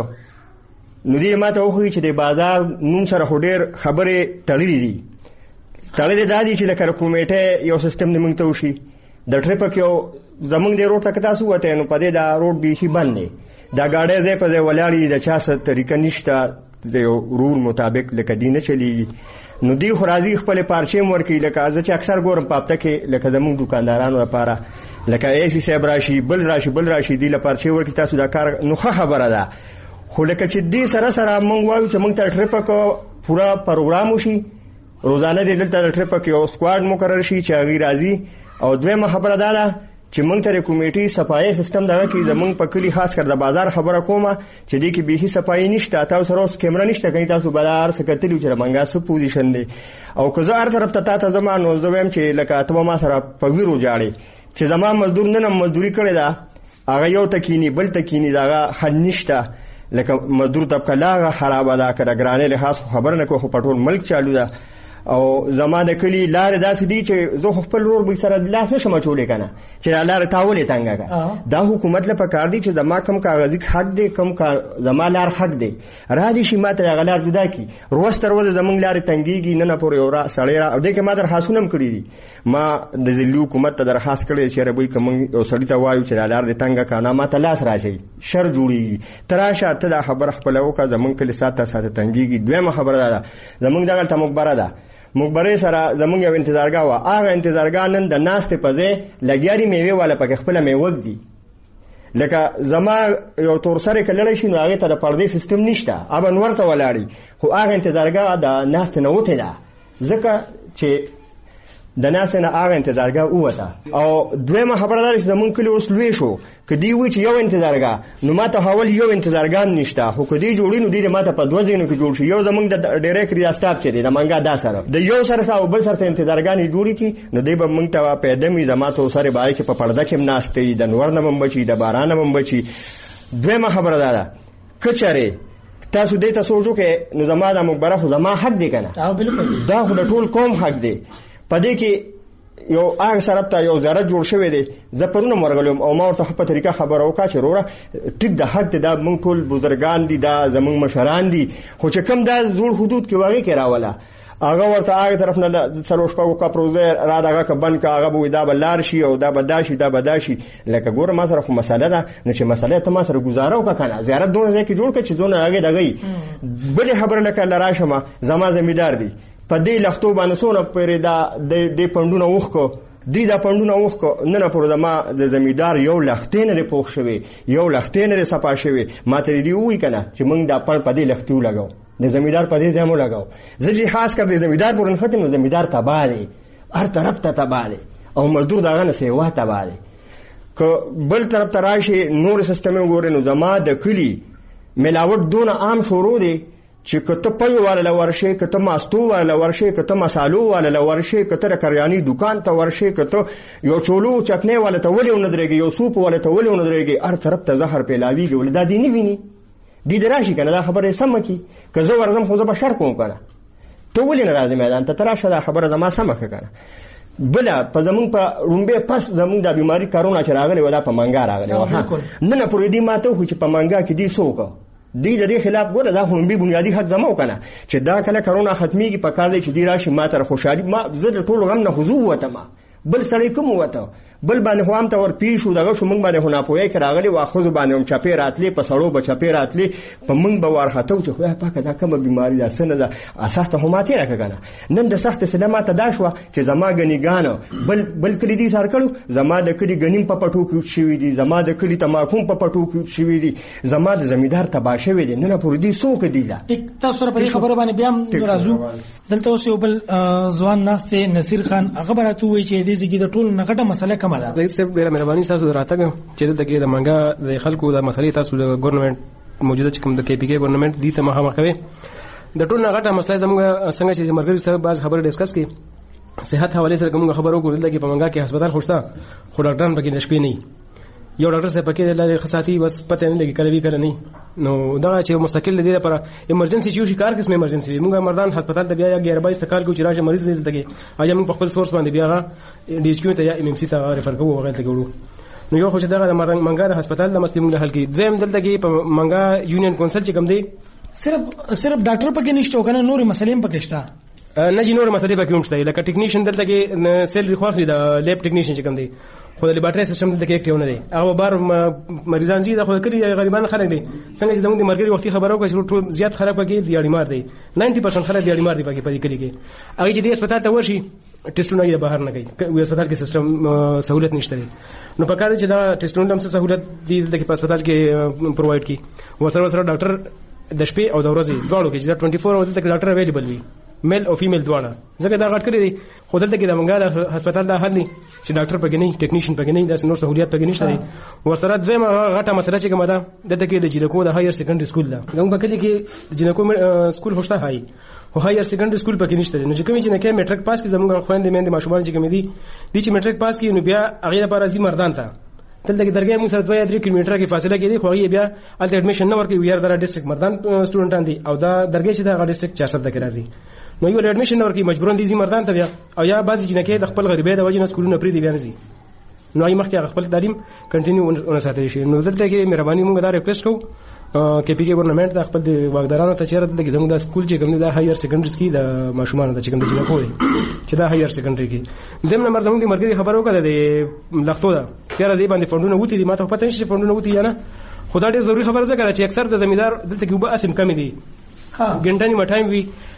نو دی ما ته وخی چې د بازار نوم سره خډیر خبره تړلې دي. تړلې دادی چې د کمیټه یو سیستم نه مونږ ته وشي د ټریپ یو زمونږ د روډ تک تاسو وته نو په دې دا روډ به باندې دا گاډي زې په ولاړې د چا څه طریقه نشته د یو رول مطابق لکه دینه چلی نو دی خو راځي خپل پارچې ورکی لکه از چې اکثر ګورم پاتې کې لکه زمونږ دکاندارانو لپاره لکه ایسی صاحب راشي بل راشي دی لپاره چې ورکی تاسو دا کار نو خبره ده. خو لکه چې دی سره مونږ وایو چې مونږ ته ټریپ کو پورا پروګرام وشي روزانه د دلته ټریپ کې یو سکواډ مقرر شي چې هغه راځي او دویمه خبره ده چې مونږ ته کمیټي صفایي سیستم دا کې زمونږ په کلی خاص کر د بازار خبره کومه چې دې کې به هیڅ صفایي نشته تاسو سره اوس کیمرا نشته کوي تاسو بازار سکتلی چې منګا سو پوزیشن دی او که زه هر طرف ته تاسو زمانو زویم چې لکه ته ما سره په ویرو جاړي چې زما مزدور نه مزدوري کړی دا هغه یو تکینی بل تکینی دا حل نشته لکه مزدور طبقه لاغه خراب ده کړه ګرانه له خاص خبر نه کو پټول ملک چالو ده او زماده کلی لار داسې دي چې زه خپل رور به سره لاس نشم چولې کنه چې لار تاولې تنګه دا حکومت له پکار دي چې زما کم کاغذي حق دي کم زما لار حق دي را دي شي ماته غلار جدا کی روز تر ورځ زمونږ لار تنګيږي نه پورې اورا سړی را او دې کې ما درخواستونه کړی دي ما د ذلی حکومت ته درخواست کړی چې ربوي کوم یو سړی ته وایو چې لار دې تنګه کنه ما ته لاس راشي شر جوړي تراشه ته دا خبر خپل وکړه زمونږ کلی ساته تنګيږي دویمه خبره ده زمونږ دغه ته مخبره ده مخبره سره زمونږ یو انتظارګاه و هغه انتظارګاه نن د ناستې په ځای لګیاري میوه والا پکې خپل میوه دي لکه زما یو تور سره کللی شي نو هغې ته د پردې سیستم نشته ابا نور ته ولاړي خو هغه انتظارګاه د ناستې نه وتې ده ځکه چې د ناستې نه هغه انتظارګاه ووته. او دویمه خبره دا ده چې زمونږ کلي اوس لوی شو که دوی وایي چې یو انتظارګاه نو ما ته حول یو انتظارګاه نشته خو که دوی جوړي نو دوی د ما ته په دوه ځایونو کې جوړ شي یو زمونږ د ډایرکټ ریاستاب چې دی د منګا دا سره د یو سره او بل سره انتظارګانې جوړې کړي نو دوی به موږ ته پیدا وي زما ته سره به چې په پرده کې هم ناست وي د نور نه هم بچي د باران هم بچي. دویمه خبره دا ده که چېرې تاسو دې ته سوچ وکړئ نو زما دا مقبره خو زما حق دی که نه دا خو د ټول قوم حق دی. په دې کې یو هغه سره ته یو زیارت جوړ شوی دی زه پرونه ورغلم او ما ورته په طریقه خبره وکړه چې وروره ټیک د حق دی دا موږ ټول بزرګان دي دا زموږ مشران دي خو چې کوم دا زوړ حدود کې واقع کې راوله هغه ورته هغه طرف نه څلور شپږو کپروزه را دغه که بند که هغه به دا به لار شي او دا به دا شي دا به دا شي لکه ګوره ما سره خو مسله ده نو چې مسله ته ما سره ګزاره وکړه که نه زیارت دونه ځای کې جوړ کړه چې دونه هغې دغه بلې خبره لکه لراشمه زما زمیندار دی په دې لختو باندې څونه پورې د پنډونه وښکو دی دا پنډونه وښکو نن پورې زما د زمیندار یو لختې نه دی پوخ شوی یو لختې نه دی صفا شوی ما ته دې ووایي که نه چې موږ دا پنډ په دې لختې ولګو د زمیندار په دې ځای مو لګاو زه چې خاص کر د زمیندار پورې نښتم نو زمیندار تباه دی هر طرف ته تباه دی او مزدور د هغه نه سیوا تباه دی. که بل طرف ته راشي نور سیستم وګورې نو زما د کلي ملاوټ دونه عام شروع دی چې که ته پیو والا ورشې که ته ماستو والا ورشې که ته مسالو والا ورشې که ته د کریاني دکان ته ورشې که ته یو چولو چکنې والا ته ولې ونه درېږي یو سوپ والا ته ولې ونه درېږي هر طرف ته زهر پیلاویږي ولې دا دې نه ویني دی د راشي که نه دا خبره یې سمه کړي که زه ورځم خو زه به شر کوم که نه ته ولې نه راځې میدان ته راشه دا خبره زما سمه کړه که نه. بله په زمونږ په رومبې پس زمونږ دا بیماري کرونا چې راغلی و دا په منګا راغلی و نن پورې دې ما ته وښو چې په منګا کې دې څه وکړه دی د دې خلاف ګوره دا خو بنیادي حق زما وکنه چې دا کله کرونا ختميږي په کار دی چې دی راشي ما تر خوشحالي ما زه د ټولو غم نه حضور وته ما بل سړی کوم وته بل باندې خو هم ته ور پیښو دغه شو موږ باندې خو ناپوهی کې راغلی واخذ باندې هم چپې راتلې په سړو به چپې راتلې په موږ به وارخطو چې خدای پاکه دا کومه بیماري ده څه نه ده اساس ته هم تېره کړه نن د سخت سلامه ته دا شوه چې زما ګنیګانو بل کلي دي سار کړو زما د کلي ګنیم په پټو کې شوي دي زما د کلي تماکم په پټو کې شوي دي زما د زمیندار تباه شوی دی نن پورې دي څوک دي دا تاسو سره په دې خبره باندې بیا راځو دلته اوس یو بل ځوان ناشته نصیر خان هغه براتو وی چې دې ځګې د ټول نغټه مسله کومه ده زید صاحب ډیره مهرباني تاسو راتګ چې دغه د منګا د خلکو د مسلې تاسو د ګورنمنت موجوده چې کوم د کې پی کې ګورنمنت دي ته مخامخ کوي د ټول نغټه مسله زموږ څنګه چې مرګري صاحب باز خبره ډیسکس کی صحت حواله سره کوم خبرو کو دلته کې په منګا کې هسپتال خوشتا خو ډاکټران پکې نشپې نه یو ډاکټر صاحب پکې د خصاتی بس پته نه لګي کله وی کله نه نو دا چې مستقل دی لپاره ایمرجنسي چې شکار قسم ایمرجنسي موږ مردان هسپتال ته بیا یا 11 استقال کو چې راشه مریض دی دلته ایا موږ په خپل سورس باندې بیا ډي ایچ کیو ته یا ام ام سي ته ریفر کوو وغیرہ ته ګورو نو یو خو چې دا منګا د هسپتال د مسلې موږ حل کی دویم دلته کې په منګا یونین کونسل چې کوم دی صرف ډاکټر پکې نشته کنه نور مسلې پکې شته نه جی نور مسلې پکې هم شته لکه ټیکنیشن دلته کې سیل ریخواخلي د لیب ټیکنیشن چې کوم دی خو د لیبارټری سیستم دلته کې اکټیو نه دی هغه بار مریضان زی د خو کړي غریبان خلک دي څنګه چې زموږ د مرګري وختي خبرو کوي چې ټول زیات خلک پکې دیاړي مار دي 90% خلک دیاړي مار دي پکې پدې کړي کې هغه چې د هسپتال ته ورشي ټیسټونه یې بهر نه کوي وي هسپتال کې سیستم سہولت نشته نو په کار چې دا ټیسټونه هم سہولت دي د هسپتال کې پرووایډ کی وسره ډاکټر د شپې او د ورځې دواړو کې چې 24 اورز تک ډاکټر اویلیبل وي میل او فیمیل دواړه ځکه دا غټ کړی دی خو دلته کې د منګا هسپتال دا حل نه چې ډاکټر پکې نه ټیکنیشن پکې نه د نور سہولیت پکې نشته دی ورسره دویمه غټه مسله چې کومه ده دلته کې د جنکو د هایر سیکنډري سکول ده موږ پکې کې جنکو سکول هوښته هاي او هایر سیکنډري سکول پکې نشته نو چې کوم چې نه کې میټریک پاس کې زموږ خويندې مېندې ماشومان چې کوم دي چې میټریک پاس کې نو بیا هغه لپاره ځي مردان ته دلته کې درګه موږ سره 2-3 کیلومتره کې فاصله کې دي خو یې بیا الته اډمیشن نه ورکوي ویار در ډیسټریکټ مردان سټوډنټان دي او دا درګه چې دا ډیسټریکټ 400 کې راځي نو یو اډمیشن ورکوي مجبورون دي مردان ته بیا او یا بعضی جنکه د خپل غریبۍ د وجې نه سکولونه پری دی بیا نه زی نو یې مخکې خپل تعلیم کنټینیو ونساتلی شي نو دلته کې مهرباني موږ دا ریکوست کوو کې پی کې ګورنمنت د خپل واګدارانو ته چیرته د زموږ د سکول چې کوم د هایر سیکنډري کې د ماشومان د چې کوم د جنکو دي چې دا هایر سیکنډري کې دیم نمبر زموږ د مرګري خبرو کړه د لختو دا چیرې دی باندې فندونه وتی دي ماته پته نشي فندونه وتی یا نه خدای ډېر ضروری خبره ده چې اکثر د زمیندار دلته کې وباسم کم دي ګنټانی مټایم وی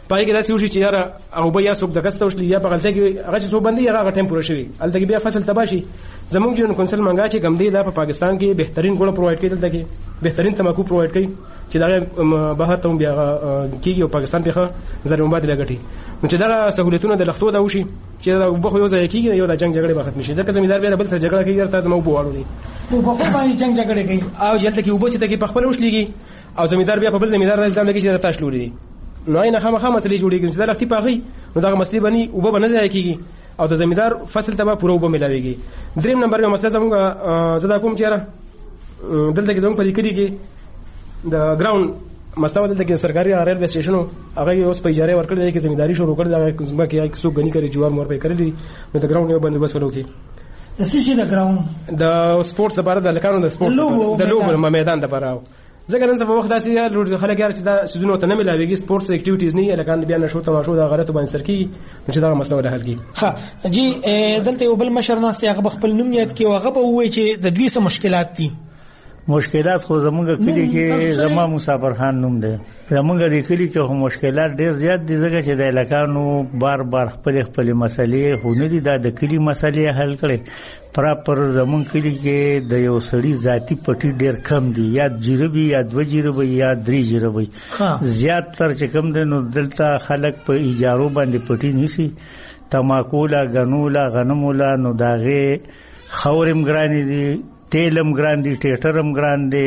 پای کې داسې وشي چې یاره او به یا څوک د کسته وشلی یا په غلطه کې هغه چې څو بندي هغه ټیم پوره شوی الته کې بیا فصل تباشي زمونږ جون کونسل منګا چې کم دی دا په پاکستان کې بهترین ګوړه پرووایډ کوي دلته کې بهترین تماکو پرووایډ کوي چې دا بهر ته بیا کیږي او پاکستان په زر مبادله غټي نو چې دا سہولتونه د لختو دا وشي چې دا وبخو یو ځای کیږي یو د جنگ جګړه به ختم شي ځکه زمیدار بیا بل سره جګړه کوي ترته زموږ بوالو دي په خو باندې جنگ جګړه کوي او جلته کې وبچ ته کې په خپل وشلېږي او زمیدار بیا په بل زمیدار الزام لګي چې تاسو لوري نو نه خامخا مسلې جوړیږي چې دا لختي پاغي نو دا مسلې بني وب نه ځای کیږي او د زمیدار فصل ته پوره وب ملاويږي دریم نمبر یو مسله زموږ زدا کوم چیرې دلته کې زموږ په لیکلي کې د ګراوند مستوى دلته کې سرکاري ریلوے سټیشن هغه اوس په اجاره ورکړل دی چې زمینداری شروع کړل دا ځمکه کې څوک غني کوي جوار مور په کړل نو د ګراوند یو بندوبست وکړي د سشي د ګراوند د سپورتس لپاره د لکانو د سپورت د لوبو میدان لپاره ځکه نن سبا وخت داسې لور خلک یار چې دا سيزونو ته نه ملاويږي سپورتس اکټیویټیز نه لکان بیا نشو تماشو دا غلط باندې سر کی چې دا مسله ده حل کی ها جی دلته یو بل مشر ناس هغه خپل نوم یاد کی هغه په وای چې د دوی سره مشکلات دي مشکلات خو زمونږ کلی کې زما مسافر خان نوم دی زمونږ د کلی کې هم مشکلات ډیر زیات دي ځکه چې د لکانو بار بار خپل مسلې خو نه دي دا د کلی مسلې حل کړي پراپر زمونږ کلی کې د یو سړي ذاتی پټي ډیر کم دي یا جیربي یا دو جیربي یا درې جیربي زیات تر چې کم دي نو دلته خلک په ایجارو باندې پټي نیسي تماکولا غنولا غنمولا نو داغه خورم ګرانی دي تیلم ګران دي ټیټرم ګران دي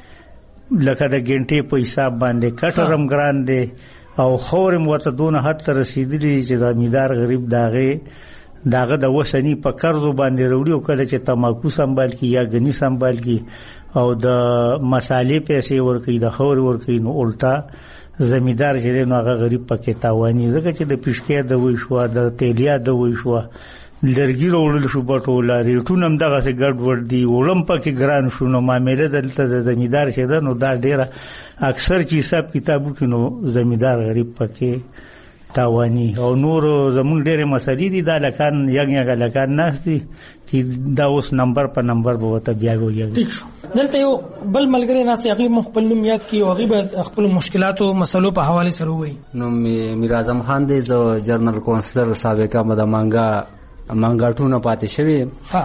لکه د ګنټې په حساب باندې کټرم ګران دي او خورم ورته دونه حد ته رسیدلی چې زمیندار غریب داغه د وسنی په قرضو باندې وروړي او کله چې تماکو سنبال کی یا غنی سنبال کی او د مصالې پیسې ورکړي د خور ورکړي نو الټا زمیندار چې نو هغه غریب پکې تاوانی ځکه چې د پښکې د وې شو د تیلیا د وې شو لرګي وروړل شو بټولا ریټونه هم دغه څه ګډ ور دي ولم پکې ګران شو نو معاملې دلته د زمیندار شه ده نو دا ډیره اکثر چې حساب کتابو کې نو زمیندار غریب پکې تاوانی او نور زمون ډېر مسلې دي دا لکان یګ لکان ناشتي چې دا اوس نمبر په نمبر به وته بیا ویږي دلته یو بل ملګری ناس هغه مخبل نوم یاد کی او هغه خپل مشکلات او مسلو په حواله سره وایي نو میر اعظم خان دی زو جنرال کونسلر سابقہ مانګاټونه پاتې شوی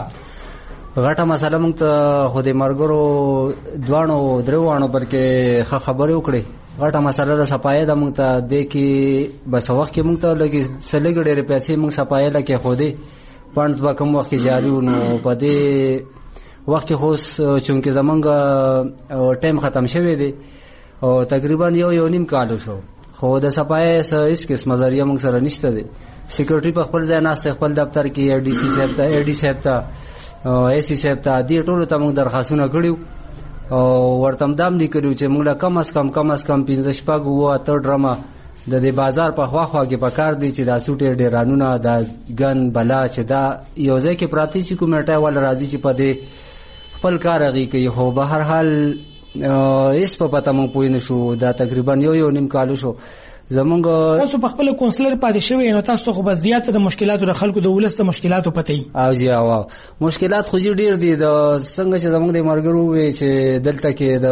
غټه مسله مونږ ته خو د مرګرو دوانو دروانو برکه خبرې وکړي غټه مسله د صفایه د مونږ ته د کې بس وخت کې مونږ ته لګي سلګړې پیسې مونږ صفایه لکه خو دې فانډز به کوم وخت جاری نو په دې وخت خو چونکه زمونږ ټایم ختم شوی دی او تقریبا یو نیم کال شو خو د صفایه هیڅ قسم ذریعہ مونږ سره نشته دی سیکورټي په خپل ځای ناست خپل دفتر کې ډي سي صاحب ته اي ډي صاحب ته او اي سي صاحب ته دې ټولو ته موږ درخواستونه کړیو او ورته دام لیکلو چې موږ کم از کم 15 شپږ وو ته ډرامه د دې بازار په خوا کې پکار دي چې دا سوټ ډیرانونه دا ګن بلا چې دا یو ځای کې پراتی چې کومټای ول راځي چې په دې خپل کار غي کوي خو به هر حال ایس په پته مونږ پوه نه شو دا تقریبا یو نیم کال شو زمونږ تاسو په خپل کونسلر پاتې شوی نو تاسو خو به زیاته د مشکلاتو د خلکو د ولست مشکلاتو پته او جی او مشکلات خو ډیر دي د څنګه چې زمونږ د مرګرو وي چې دلته کې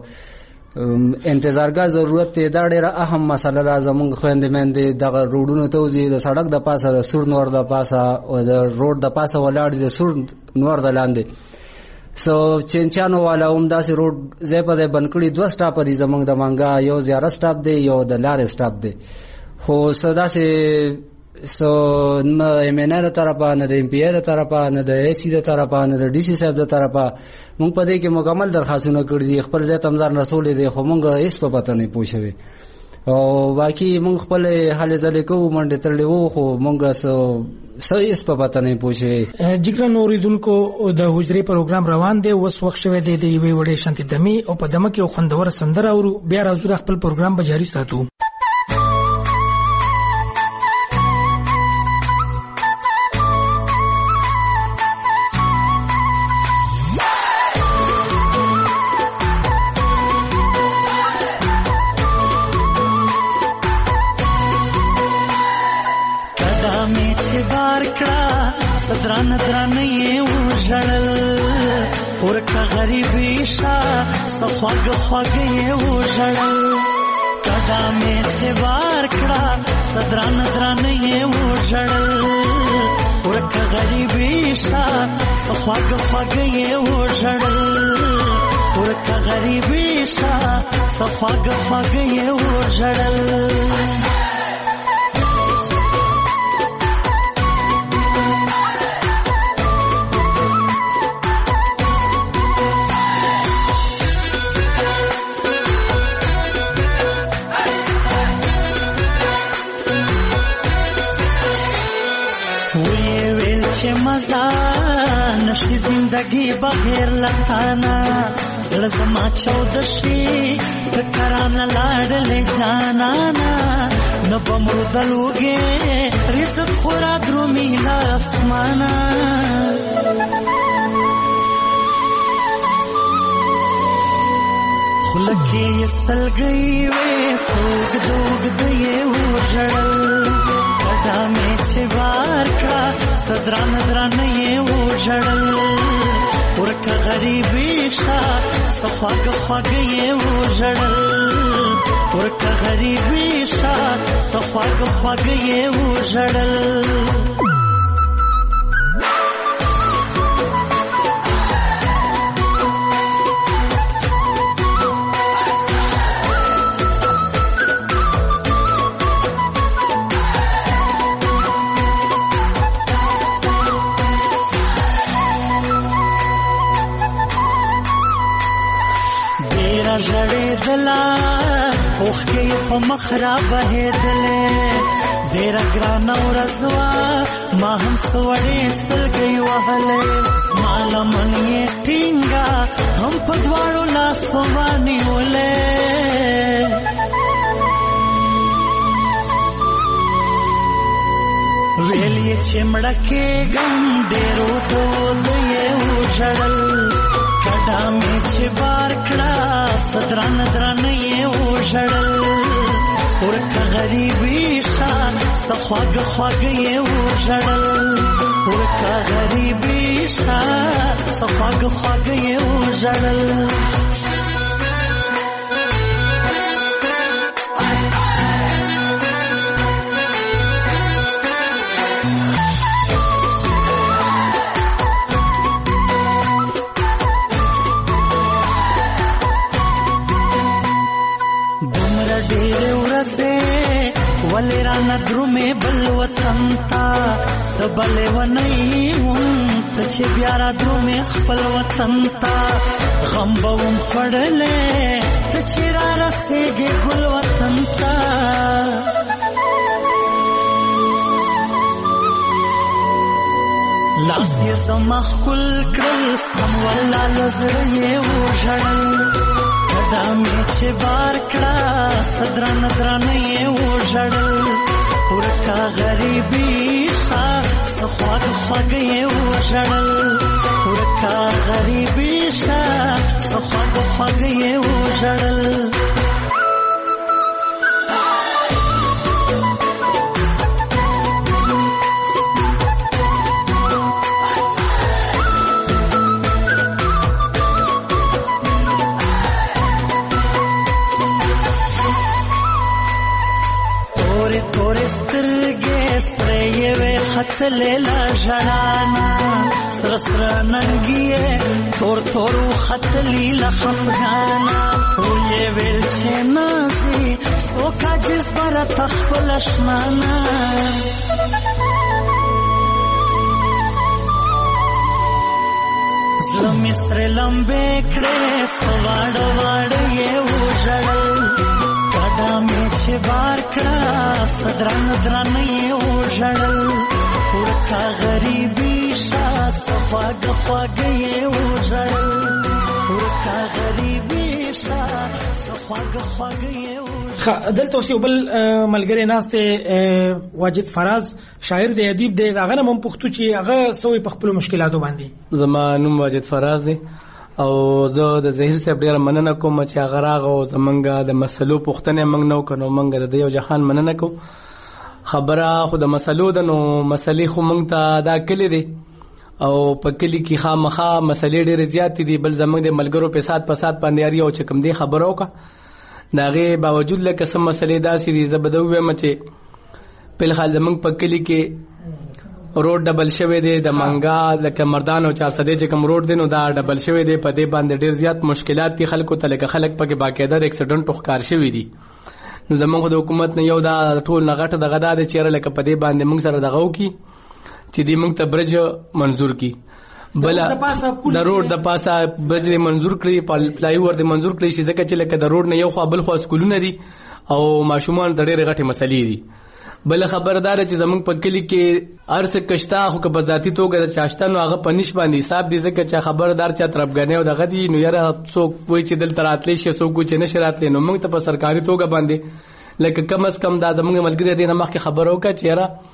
د انتظارګه ضرورت ته دا ډیره اهم مسله را زمونږ خويندمند د روډونو توزي د سړک د پاسه د سور نور د پاسه او د روډ د پاسه ولاړ دي سور نور د لاندې سو چنچانو والا داسې روډ زې په دې بنکړي دوه سټاپ دي زمونږ د مانګا یو زیاره سټاپ دی یو د لارې سټاپ دی خو صدا سه سو نه ایمنار طرفه نه د ام پی ار طرفه نه د ای سی د طرفه نه د ډي سی صاحب د طرفه مونږ په دې کې مکمل درخواستونه کړې دي خپل ځای تمزار رسول دي خو مونږ هیڅ په پته نه پوښوي او باقي مونږ خپل حل ځلې کوو منډه ترلې وو خو مونږ سو اس په پته نه پوښي جګر نوریدونکو د حجري پروګرام روان دی اوس وخت شوه دی د یوې وړې شانتي دمي او په دمه کې خوندور سندره او بیا راځو خپل پروګرام به جاری ساتو دران یې وژړل ورکه غریبي شا سخواګ یې وژړل کدا مې چې بار کړه صدران دران یې وژړل ورکه غریبي شا صفاګ فاګ یې وژړل ورکه غریبي شا صفاګ فاګ یې وژړل نشي زندگی بغیر لتانا زړه زما چودشي فکرانه لاړلې جانانا نو بمرو دلوګې رزق خورا درومي لاسمانا خلکې سلګي وې سوګ دوګ دې وژړل کدا مې چې وار کړه صدران دران یې وژړل ورکه غریبي شا صفاګ فاګ یې وژړل ورکه غریبي شا صفاګ فاګ یې وژړل ژړېدله اوښکې یې په مخ را بهېدلې ډېره ګرانه ورځ وه ما هم څه وړې سلګۍ وهلې زما لمن یې ټینګه هم په دواړو لاسو ونیولې ویل یې چې مړه کېږم ډېرو دود یې وژړل کدا مې چې بار کړه صدران دران یې وژړل ورکه غریبي شا صفاګ فاګ یې وژړل ورکه غریبي شا صفاګ فاګ یې وژړل ولې رانه درومې بل وطن ته زه بلې ونی وم ته چې بیا را درومې خپل وطن ته غم به وم خوړلی ته چې را رسېږې ګل وطن ته لاس یې زما ښکل کړل سم والله له زړه یې وژړل کدا مې چې بار کړه صدران دران یې وژړل ورکه غریبي شا صفاګ فاګ یې وژړل ورکه غریبي شا صفاګ فاګ یې وژړل خطلیلا ژړانا سره سره ننګیه تور تور خطلیلا خفګانا وې ویل چې نازي سوکا جس پر تخپل شمانا زلم سره لمبه کړه سواړ واړ یې وژړل کدا مې چې بار کړه صدران دران یې وژړل ورکه غریبي شا صفاګ فاګ یې وژړل ورکه غریبي شا صفاګ فاګ یې وژړل دلته اوس یو بل ملګری ناسته واجد فراز شاعر دی ادیب دی هغه نوم پښتو چې هغه سوې په خپل مشکلاتو باندې زما نوم واجد فراز دی او زه د ظهیر صاحب ډیره مننه کوم چې هغه راغو زمونږ د مسلو پوښتنه موږ نو کنو موږ د یو جهان مننه کوم خبره خو د مسلو د نو مسلې خو موږ ته دا کلی دي او په کلی کې خامخا مسلې ډېرې زیات دي بل زمونږ د ملګرو په سات باندې یاري او چې کوم دی خبرو کا داغه باوجود لکه سم مسلې داسې دي زبدوي مچې په حال زمنګ په کلی کې روډ ډبل شوی دی د منګا لکه مردان او 400 چې کوم روډ دی نو دا ډبل شوی دی په دې باندې ډیر زیات مشکلات دي خلکو ته لکه خلک پکې باقاعده اکسیډنټ ښکار شوی دي نو زموږ د حکومت نه یو دا ټول نغټه دغه د چیرې لکه په دې باندې موږ سره دغه وکي چې دې موږ ته برج منزور کی بل د روډ د پاسه برج دې منزور کړی فلای اوور دې منزور کړی چې ځکه چې لکه د روډ نه یو خو بل خو سکولونه دي او ماشومان د ډېرې غټې مسلې دي بل خبردار چې زمونږ په کلی کې ارڅ کشتا خو که په ذاتی توګه د چاشتانو هغه پنیش باندې حساب دي ځکه چې خبردار چې طرفګنې او دغه دي نو یاره څوک وایي چې دلته راتلی شي څوک چې نشي راتلی نو موږ ته په سرکاري توګه باندې لکه کم از کم دا زمونږ ملګري دي نه مخکې خبره وکړه چې یاره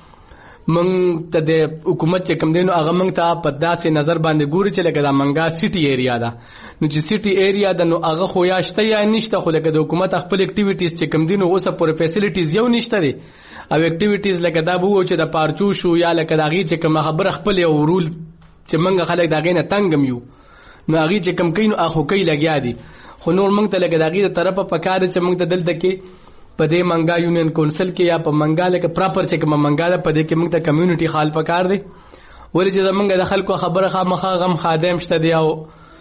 موږ ته د حکومت چې کم دی نو هغه موږ ته په داسې نظر باندې ګوري چې لکه دا منګا سیټي ایریا ده نو چې سیټي ایریا ده نو هغه خو یا شته یا نشته خو لکه د حکومت خپل اکټیویټیز چې کم دي نو اوسه پوره فیسیلیټیز یو نشته دي او اکټیویټیز لکه دا به و چې د پارچو شو یا لکه د هغې چې کوم خبره خپل یو رول چې موږ خلک د هغې نه تنګ یو نو هغې چې کوم کوي نو هغه خو کوي لګیا دي خو نور موږ ته لکه د هغې د طرفه پکار دی چې موږ ته دلته کې په دې منګا یونین کونسل کې یا په منګا لکه پراپر چې کومه منګا ده په دې کې موږ ته کمیونټي خال پکار دی ولې چې زمونږ د خلکو خبره خامخا غم خادم شته دی او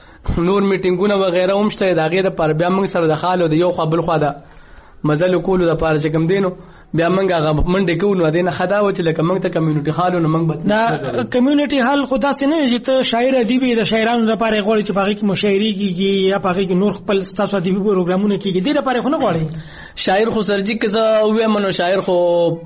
نور میټینګونه وغیره هم شته د هغې دپاره بیا موږ سره د خال او د یو خوا بل خوا د مزل کولو دپاره چې کوم دی نو بیا موږ هغه منډې کوو نو دې نه ښه دا و چې لکه موږ ته کمیونټي خال نو موږ به دا کمیونټي حال خو داسې نه چې ته شاعر ادیب د شاعرانو لپاره غواړي چې په هغې کې مشاعرې کېږي یا په هغې کې نور خپل ستاسو ادبي پروګرامونه کېږي دې لپاره خو نه غواړئ شاعر خو سرجي که زه ووایم نو شاعر خو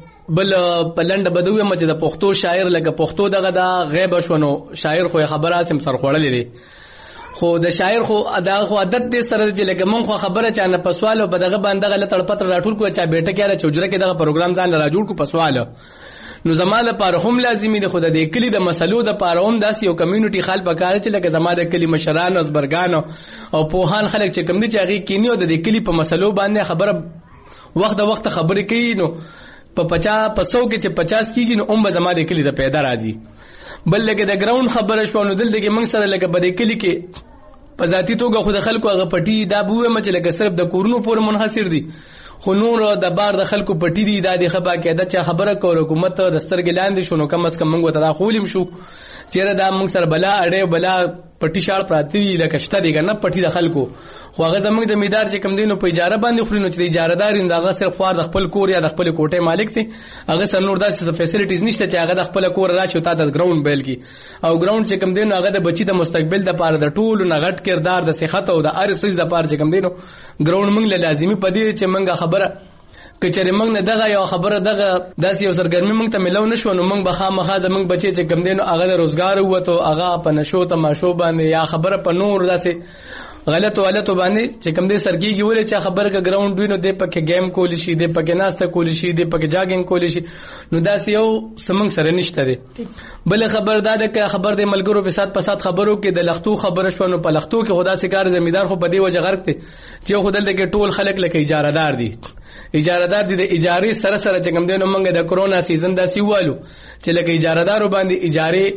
بل په لنډه به د ووایم چې د پښتو شاعر لکه پښتو دغه دا غیبه شوه نو شاعر خو یې خبره هسې سر خوړلې دی خو د شاعر خو دا خو عادت دی سره چې لکه مونږ خو خبره چا نه په سوال او په دغه باندې دغه لتړ پتر راټول کړو چا بیټه کېره چې حجره کې دغه پروګرام ځان را جوړ کړو په سوال نو زما لپاره هم لازمي دی خو د کلي د مسلو دپاره هم داسې یو کمیونټي خال پکار چې لکه زما د کلي مشران او ازبرګان او پوهان خلک چې کوم دي چې هغې کینی او د دې کلي په مسلو باندې خبره وخت د وخت خبرې کوي نو په 50 کې چې 50 کېږي نو هم به زما د کلي د پیدا راځي بل لکه د ګراوند خبره شوه نو دلته کې موږ سره لکه په دې کلي کې په ذاتي توګه خو د خلکو هغه پټي دا به ووایم چې لکه صرف د کورونو پورې منحصر دي خو نور د بار د خلکو پټي دي دا د ښه باقاعده چا خبره کوله حکومت د سترګې لاندې شو نو کم از کم موږ ورته دا خولیم شو چېرې دا موږ سره بلا اړې بلا پټي شاړ پراته دي لکه شته دي که نه پټي د خلکو خو هغه زموږ زمیندار چې کوم دی نو په اجاره باندې خوري نو چې د اجارهدار د هغه صرف خوار د خپل کور یا د خپل کوټې مالک دی هغه سره نور داسې فیسیلیټیز نشته چې هغه د خپل کور راشي او تا د ګراوند بیل کی او ګراوند چې کوم دی نو هغه د بچي د مستقبل دپاره د ټولو نه غټ کردار د صحت او د هر څیز دپاره چې کوم دی نو ګراوند موږ له لازمي په دې چې موږ خبره که چېرې موږ نه دغه یو خبره دغه داسې یو سرګرمي موږ ته میلو نه شوه نو موږ به خامخا زموږ بچی چې کوم دی نو هغه د روزګار ووتو هغه په نشو تماشو باندې یا خبره په نور داسې غلطو باندې چې کوم دی سرګېږي ولې چې خبره که ګراوند وي نو دی پکې گیم کولی شي دی پکې ناسته کولی شي دی پکې جاګینګ کولی شي نو داسې یو څه موږ سره نشته دی بله خبر دا ده که خبر دی ملګرو په سات خبرو کې د لختو خبره شوه نو په لختو کې خو داسې کار زمیندار خو په دې وجه غرق دی چې خو دلته کې ټول خلک لکه اجارهدار دي اجارهدار دي د اجارې سره چې کوم دی نو موږ د کرونا سیزن داسې ووالو چې لکه اجارهدارو باندې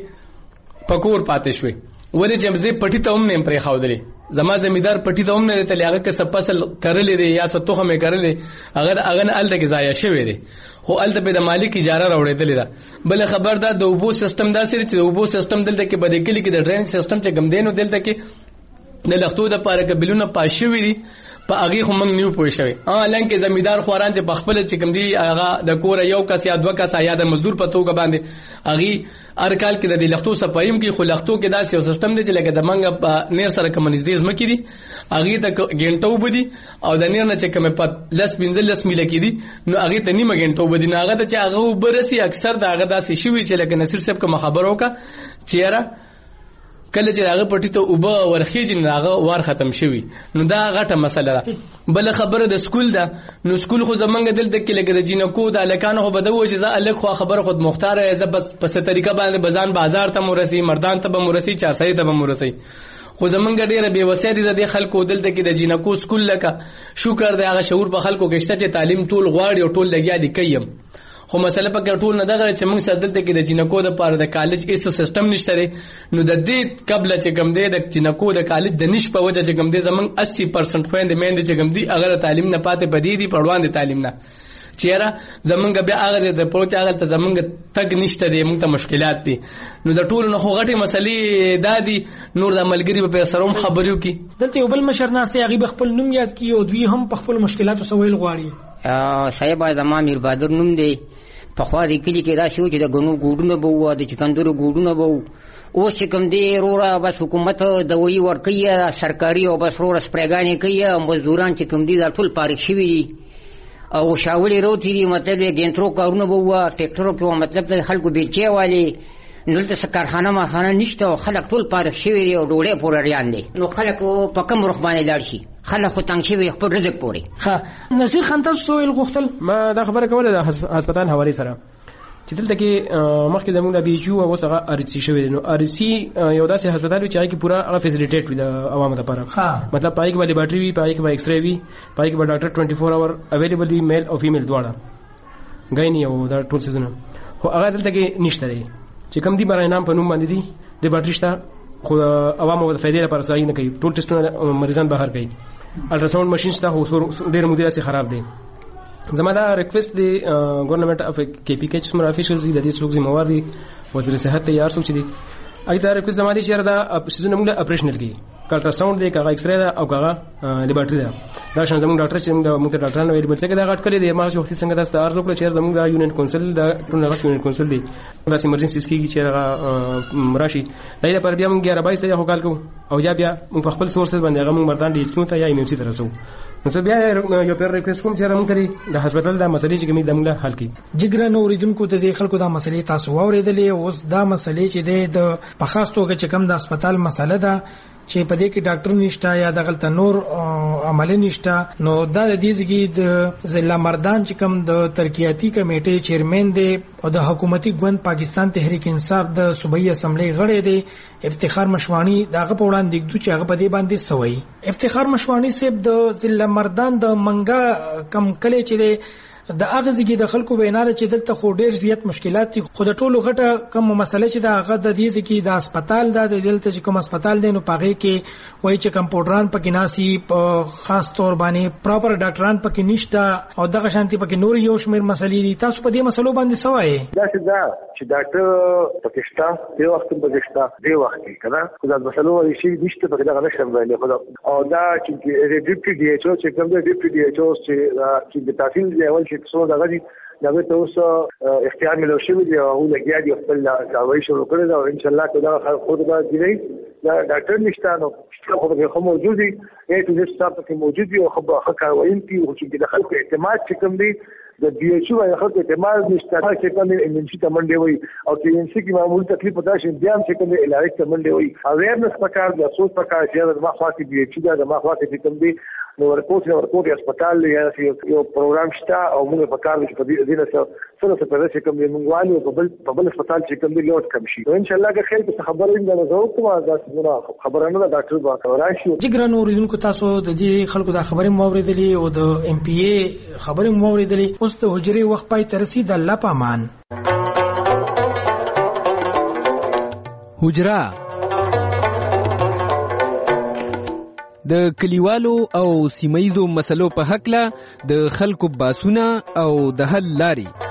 اجارې په کور پاتې شوې ولې چې زه پټي ته هم نه پرېښودلې زما زمیندار پټي ته هم نه دی هغه که څه فصل کرلی دی یا څه تخم یې کرلی هغه نه هلته کې ضایع شوی دی خو هلته پې د مالک اجاره راوړېدلې ده بله خبر دا د اوبو سیسټم داسې دی چې د اوبو سیسټم دلته کې به د کلي کې د ډرین سیسټم چې کوم دی نو دلته کې د لختو دپاره که بلونه پاس شوي دي په هغې خو موږ نیو پوه شوی حالانکې زمیندار خواران چې په خپله چې کوم دي هغه د کوره یو کس یا دوه کسه یا د مزدور په توګه باندې هغې هر کال کې د دې لختو صفایي هم کوي خو لختو کې داسې یو سیسټم دی چې لکه د موږ په نیر سره کومه نږدې ځمکې دي هغې ته ګنټه اوبه دي او د نیر نه چې کومې په 10-15 میله کې دي نو هغې ته نیمه ګنټه اوبه دي نو هغه ته چې هغه اوبه رسي اکثر د هغه داسې شوي چې لکه نصیر صاحب کومه خبره وکړه چې یاره کله چې هغه پټي ته اوبه ورخېږي نو هغه وار ختم شوي نو دا غټه مسله ده بله خبره د سکول ده نو سکول خو زمونږ دلته کې لکه د جینکو د هلکانو خو به ده ووایي چې زه هلک خو خبره خود مختاره زه بس په څه طریقه باندې به ځان بازار ته مو رسي مردان ته به مو رسي چارسایي ته به مو رسي خو زمونږ ډیره بې وسه دي د خلکو دلته کې د جینکو سکول لکه شکر دی هغه شعور په خلکو کې شته چې تعلیم ټول غواړي او ټول لګیا دي کوي خو مسله پکې ټول نه دغه چې موږ سره دلته کې د جینکو د پاره د کالج ایس سیستم نشته دی نو د دې قبل چې کوم دی د جینکو د کالج د نش په وجه چې کوم دی زمونږ 80% خويندې مېندې چې کوم دی هغه تعلیم نه پاتې بدی دي پړوان دي تعلیم نه چیرې زمونږ بیا هغه د پروچ هغه ته زمونږ تګ نشته دی موږ ته مشکلات دي نو د ټول نه غټي مسلې دادي نور د عملګری په سروم خبريو کی دلته یو بل مشر ناشته هغه خپل نوم یاد کی او دوی هم په خپل مشکلاتو سویل غواړي صاحب زما میر بهادر نوم دی په خوا دې کلی کې دا شو چې د غنو ګوډونه بو د چکندرو ګوډونه بو اوس چې کوم دی رورا بس حکومت د وی ورکیه سرکاري او بس رورا سپریګانی کوي مزدوران چې کوم دی دا ټول پارک شوی دي او شاولې روتی دي مطلب ګنټرو کارونه بو ټریکټرو کې مطلب خلکو بیلچې والی نو د کارخانه ما خانه نشته او خلک ټول پارک شوی دي او ډوړې پورې ریان دي نو خلک په کم رخ باندې لاړ شي خلک خو تنګ شوی خپل رزق پوري ها نصیر خان تاسو سویل غوښتل ما دا خبره کوله د هسپتال حواله سره چې دلته کې مخکې زموږ د بیجو او وسغه ارسی شوی نو ارسی یو داسې هسپتال چې هغه پورا هغه فیسیلیټیټ وي د عوامو لپاره مطلب پای کې باندې بیټری وي پای کې باندې ایکس ری وي پای کې باندې ډاکټر 24 اور اویلیبل وي میل او فیمیل دواړه غایني او دا ټول څه نه خو هغه دلته کې نشته دی چې کوم دی برای نام په نوم باندې دي د بیټری شته خو عوامو د فائدې لپاره ځای نه کوي ټول ټیسټونه مریضان بهر کوي الټراساوند ماشين شته خو ډېر مدیره سي خراب دي زما دا ریکوست دی ګورنمنت اف کې پی کې چې موږ افیشلز دي د دې څوک ذمہ وار دي وزیر صحت تیار سوچ دي اګه دا ریکوست زما دي چې دا سيزونه موږ اپریشنل کی الټراساوند دی کاغه ایکس ری دا او کاغه لیبارټری دا شان زموږ ډاکټر چې موږ ډاکټرانو ویل بلته دا غټ کړی دی ما شو وخت څنګه تاسو ارزو کړ چې زموږ د یونین کونسل دا ټول هغه یونین کونسل دی دا ایمرجنسي کیږي چې هغه راشي دا پر بیا موږ 11 ته یو کال کو او بیا موږ خپل سورسز باندې هغه موږ مردان دي چې ته یا ایمنسي ترسو نو بیا یو پر ریکوست کوم چې موږ کری د هسپتال دا مسلې چې کومې د موږ حل کړي جګران اوریدونکو ته د خلکو دا مسلې تاسو اوریدلې اوس دا مسلې چې د په خاص توګه چې کوم د هسپتال مسله ده چې په دې کې ډاکټر نشته یا دغلت نور عمل نشته نو دا د دې ځګي د ضلع مردان چې کوم د ترقیاتی کمیټې چیرمن دی او د حکومتي ګوند پاکستان تحریک انصاف د صوبایي اسمبلی غړی دی افتخار مشوانی داغه په وړاندې دغه چې هغه په دې باندې سوی افتخار مشوانی صاحب د ضلع مردان د منګا کم کله چې دی د اغزګي د خلکو ویناله چې دلته خو ډیر زیات مشکلات دي خو د ټولو غټه کوم مسله چې د هغه د دې ځکه د هسپتال د دلته چې کوم هسپتال دی نو پاغه کې وایي چې کمپاوډران پکې ناسي په خاص تور باندې پراپر ډاکټران پکې نشته او دغه شانتي پکې نور یو شمیر مسلې دي تاسو په دې مسلو باندې سوای دا چې ډاکټر پکشتا دی وخت پکشتا دی وخت کنه خو دا مسلو شي نشته پکې دا نشم باندې خو او دا چې ډیپټي ډي ایچ او چې کوم دی ډیپټي ډي ایچ او چې د تحصیل لیول چې څو دغه دي دا به تاسو اختیار ملو شوی دی او لګیا دي خپل کاروي شروع کړی دا ان شاء الله کله خود به دی دا ډاکټر نشته نو خو موجود دي اې ټول څه په موجود دي او خو کاروي او چې د خلکو اعتماد چې کوم دی د بي ایچ او خلکو اعتماد نشته چې کوم انشي ته منډي وي او چې انشي کې معمول تکلیف پتا شي بیا هم چې کوم علاج ته منډي وي اویرنس پکار د سوچ پکار چې د مخاطي بي ایچ دا د مخاطي کوم دی نو ورکوټ هسپتال یا یو پروګرام شته او موږ په کار کې په دې نه څه څه چې کوم موږ والو په بل هسپتال چې کوم دی لوټ کم شي ان شاء الله که خیر څه خبرې نه زه کوم دا خبرانه دا ډاکټر با راشي جګران اوریدونکو تاسو د دې خلکو د خبرې موریدلې او د ام پی ای خبرې موریدلې اوس د حجري وخت پای ترسي د الله پامان حجرا د کلیوالو او سیمایزو مسلو په حق له د خلکو باسونه او د حل لاري